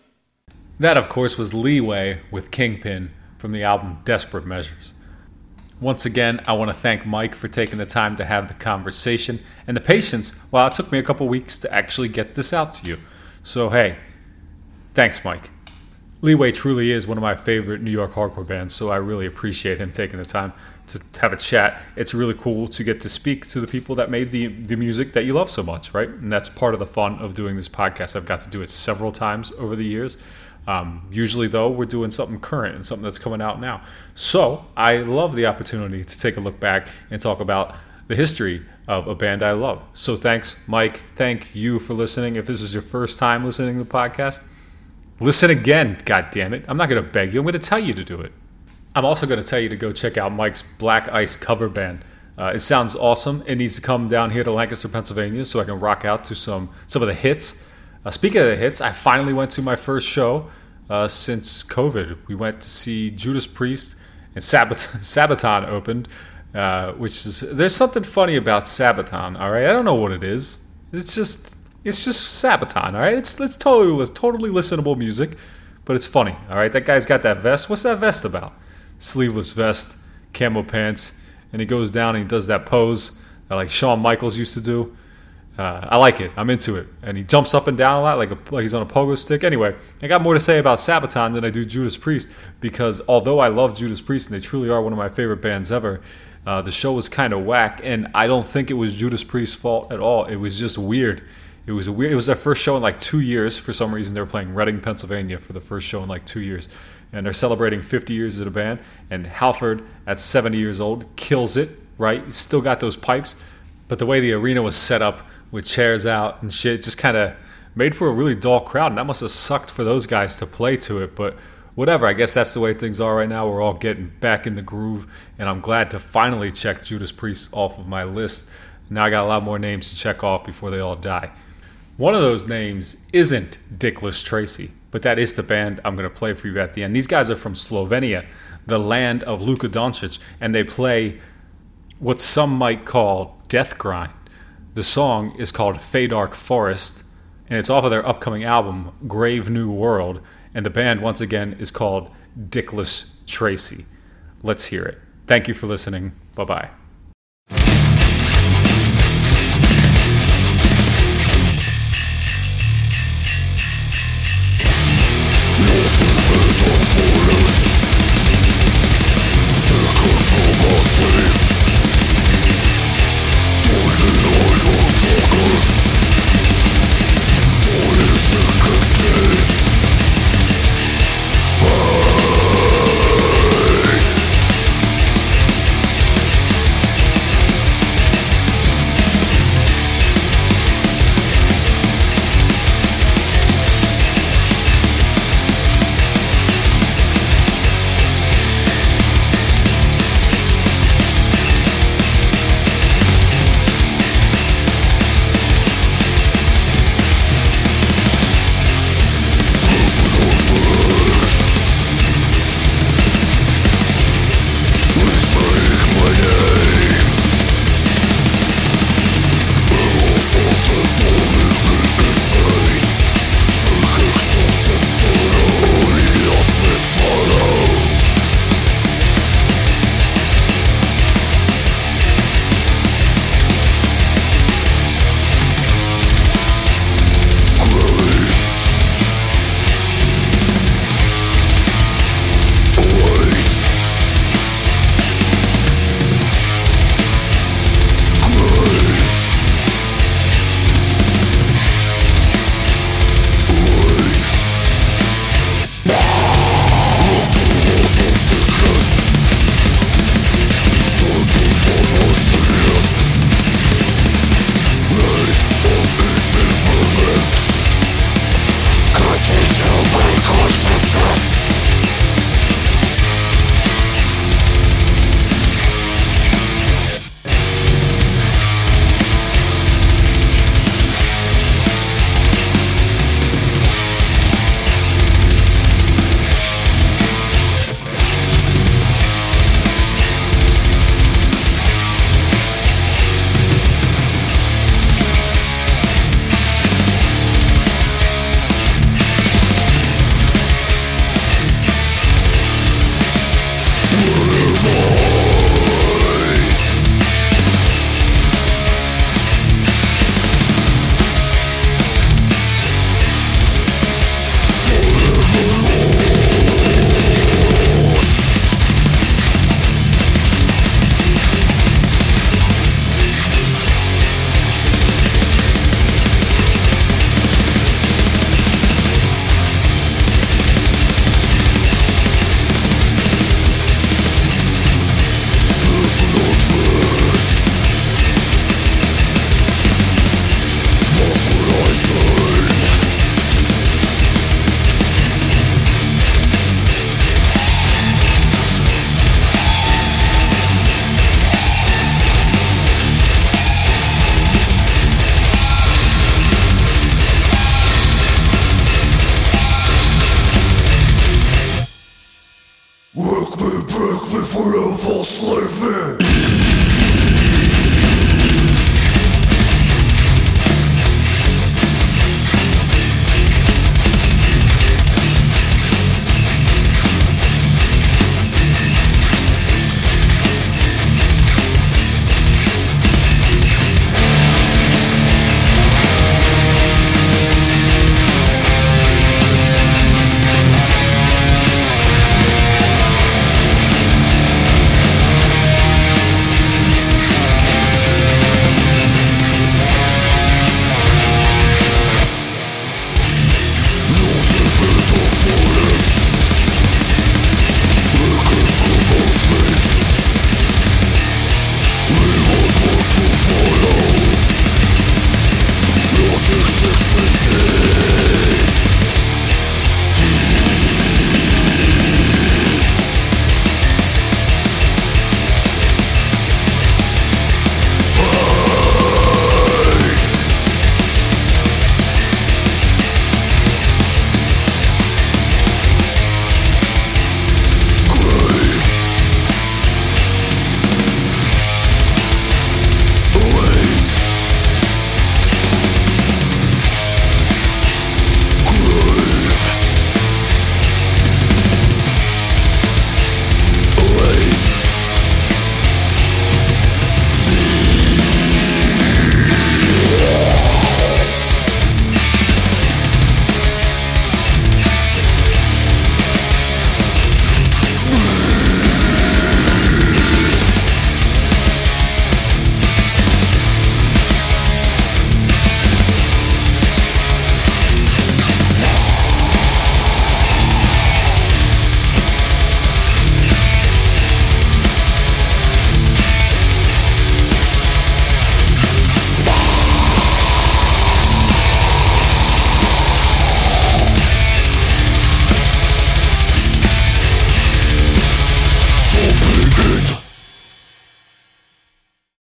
[SPEAKER 2] That, of course, was Leeway with Kingpin from the album Desperate Measures. Once again, I want to thank Mike for taking the time to have the conversation and the patience while it took me a couple weeks to actually get this out to you. So hey, thanks Mike. Leeway truly is one of my favorite New York hardcore bands, so I really appreciate him taking the time to have a chat. It's really cool to get to speak to the people that made the, the music that you love so much, right? And that's part of the fun of doing this podcast. I've got to do it several times over the years. Um, usually, though, we're doing something current and something that's coming out now. So I love the opportunity to take a look back and talk about the history of a band I love. So thanks, Mike. Thank you for listening. If this is your first time listening to the podcast, listen again, God damn it. I'm not going to beg you. I'm going to tell you to do it. I'm also going to tell you to go check out Mike's Black Ice cover band. Uh, it sounds awesome. It needs to come down here to Lancaster, Pennsylvania, so I can rock out to some some of the hits. Uh, speaking of the hits, I finally went to my first show uh, since COVID. We went to see Judas Priest, and Sabat- Sabaton opened, uh, which is, there's something funny about Sabaton, all right? I don't know what it is. It's just it's just Sabaton, all right? It's, it's totally, it's totally listenable music, but it's funny, all right? That guy's got that vest. What's that vest about? Sleeveless vest, camo pants, and he goes down and he does that pose that like Shawn Michaels used to do. Uh, I like it. I'm into it. And he jumps up and down a lot like, a, like he's on a pogo stick. Anyway, I got more to say about Sabaton than I do Judas Priest, because although I love Judas Priest and they truly are one of my favorite bands ever, uh, the show was kind of whack, and I don't think it was Judas Priest's fault at all. It was just weird. It was a weird. It was their first show in like two years. For some reason, they were playing Reading, Pennsylvania for the first show in like two years. And they're celebrating fifty years of the band. And Halford, at seventy years old, kills it, right? He's still got those pipes. But the way the arena was set up with chairs out and shit just kind of made for a really dull crowd. And that must have sucked for those guys to play to it. But whatever, I guess that's the way things are right now. We're all getting back in the groove. And I'm glad to finally check Judas Priest off of my list. Now I got a lot more names to check off before they all die. One of those names isn't Dickless Tracy, but that is the band I'm going to play for you at the end. These guys are from Slovenia, the land of Luka Doncic, and they play what some might call death grind. The song is called Fadark Forest, and it's off of their upcoming album, Grave New World, and the band, once again, is called Dickless Tracy. Let's hear it. Thank you for listening. Bye-bye.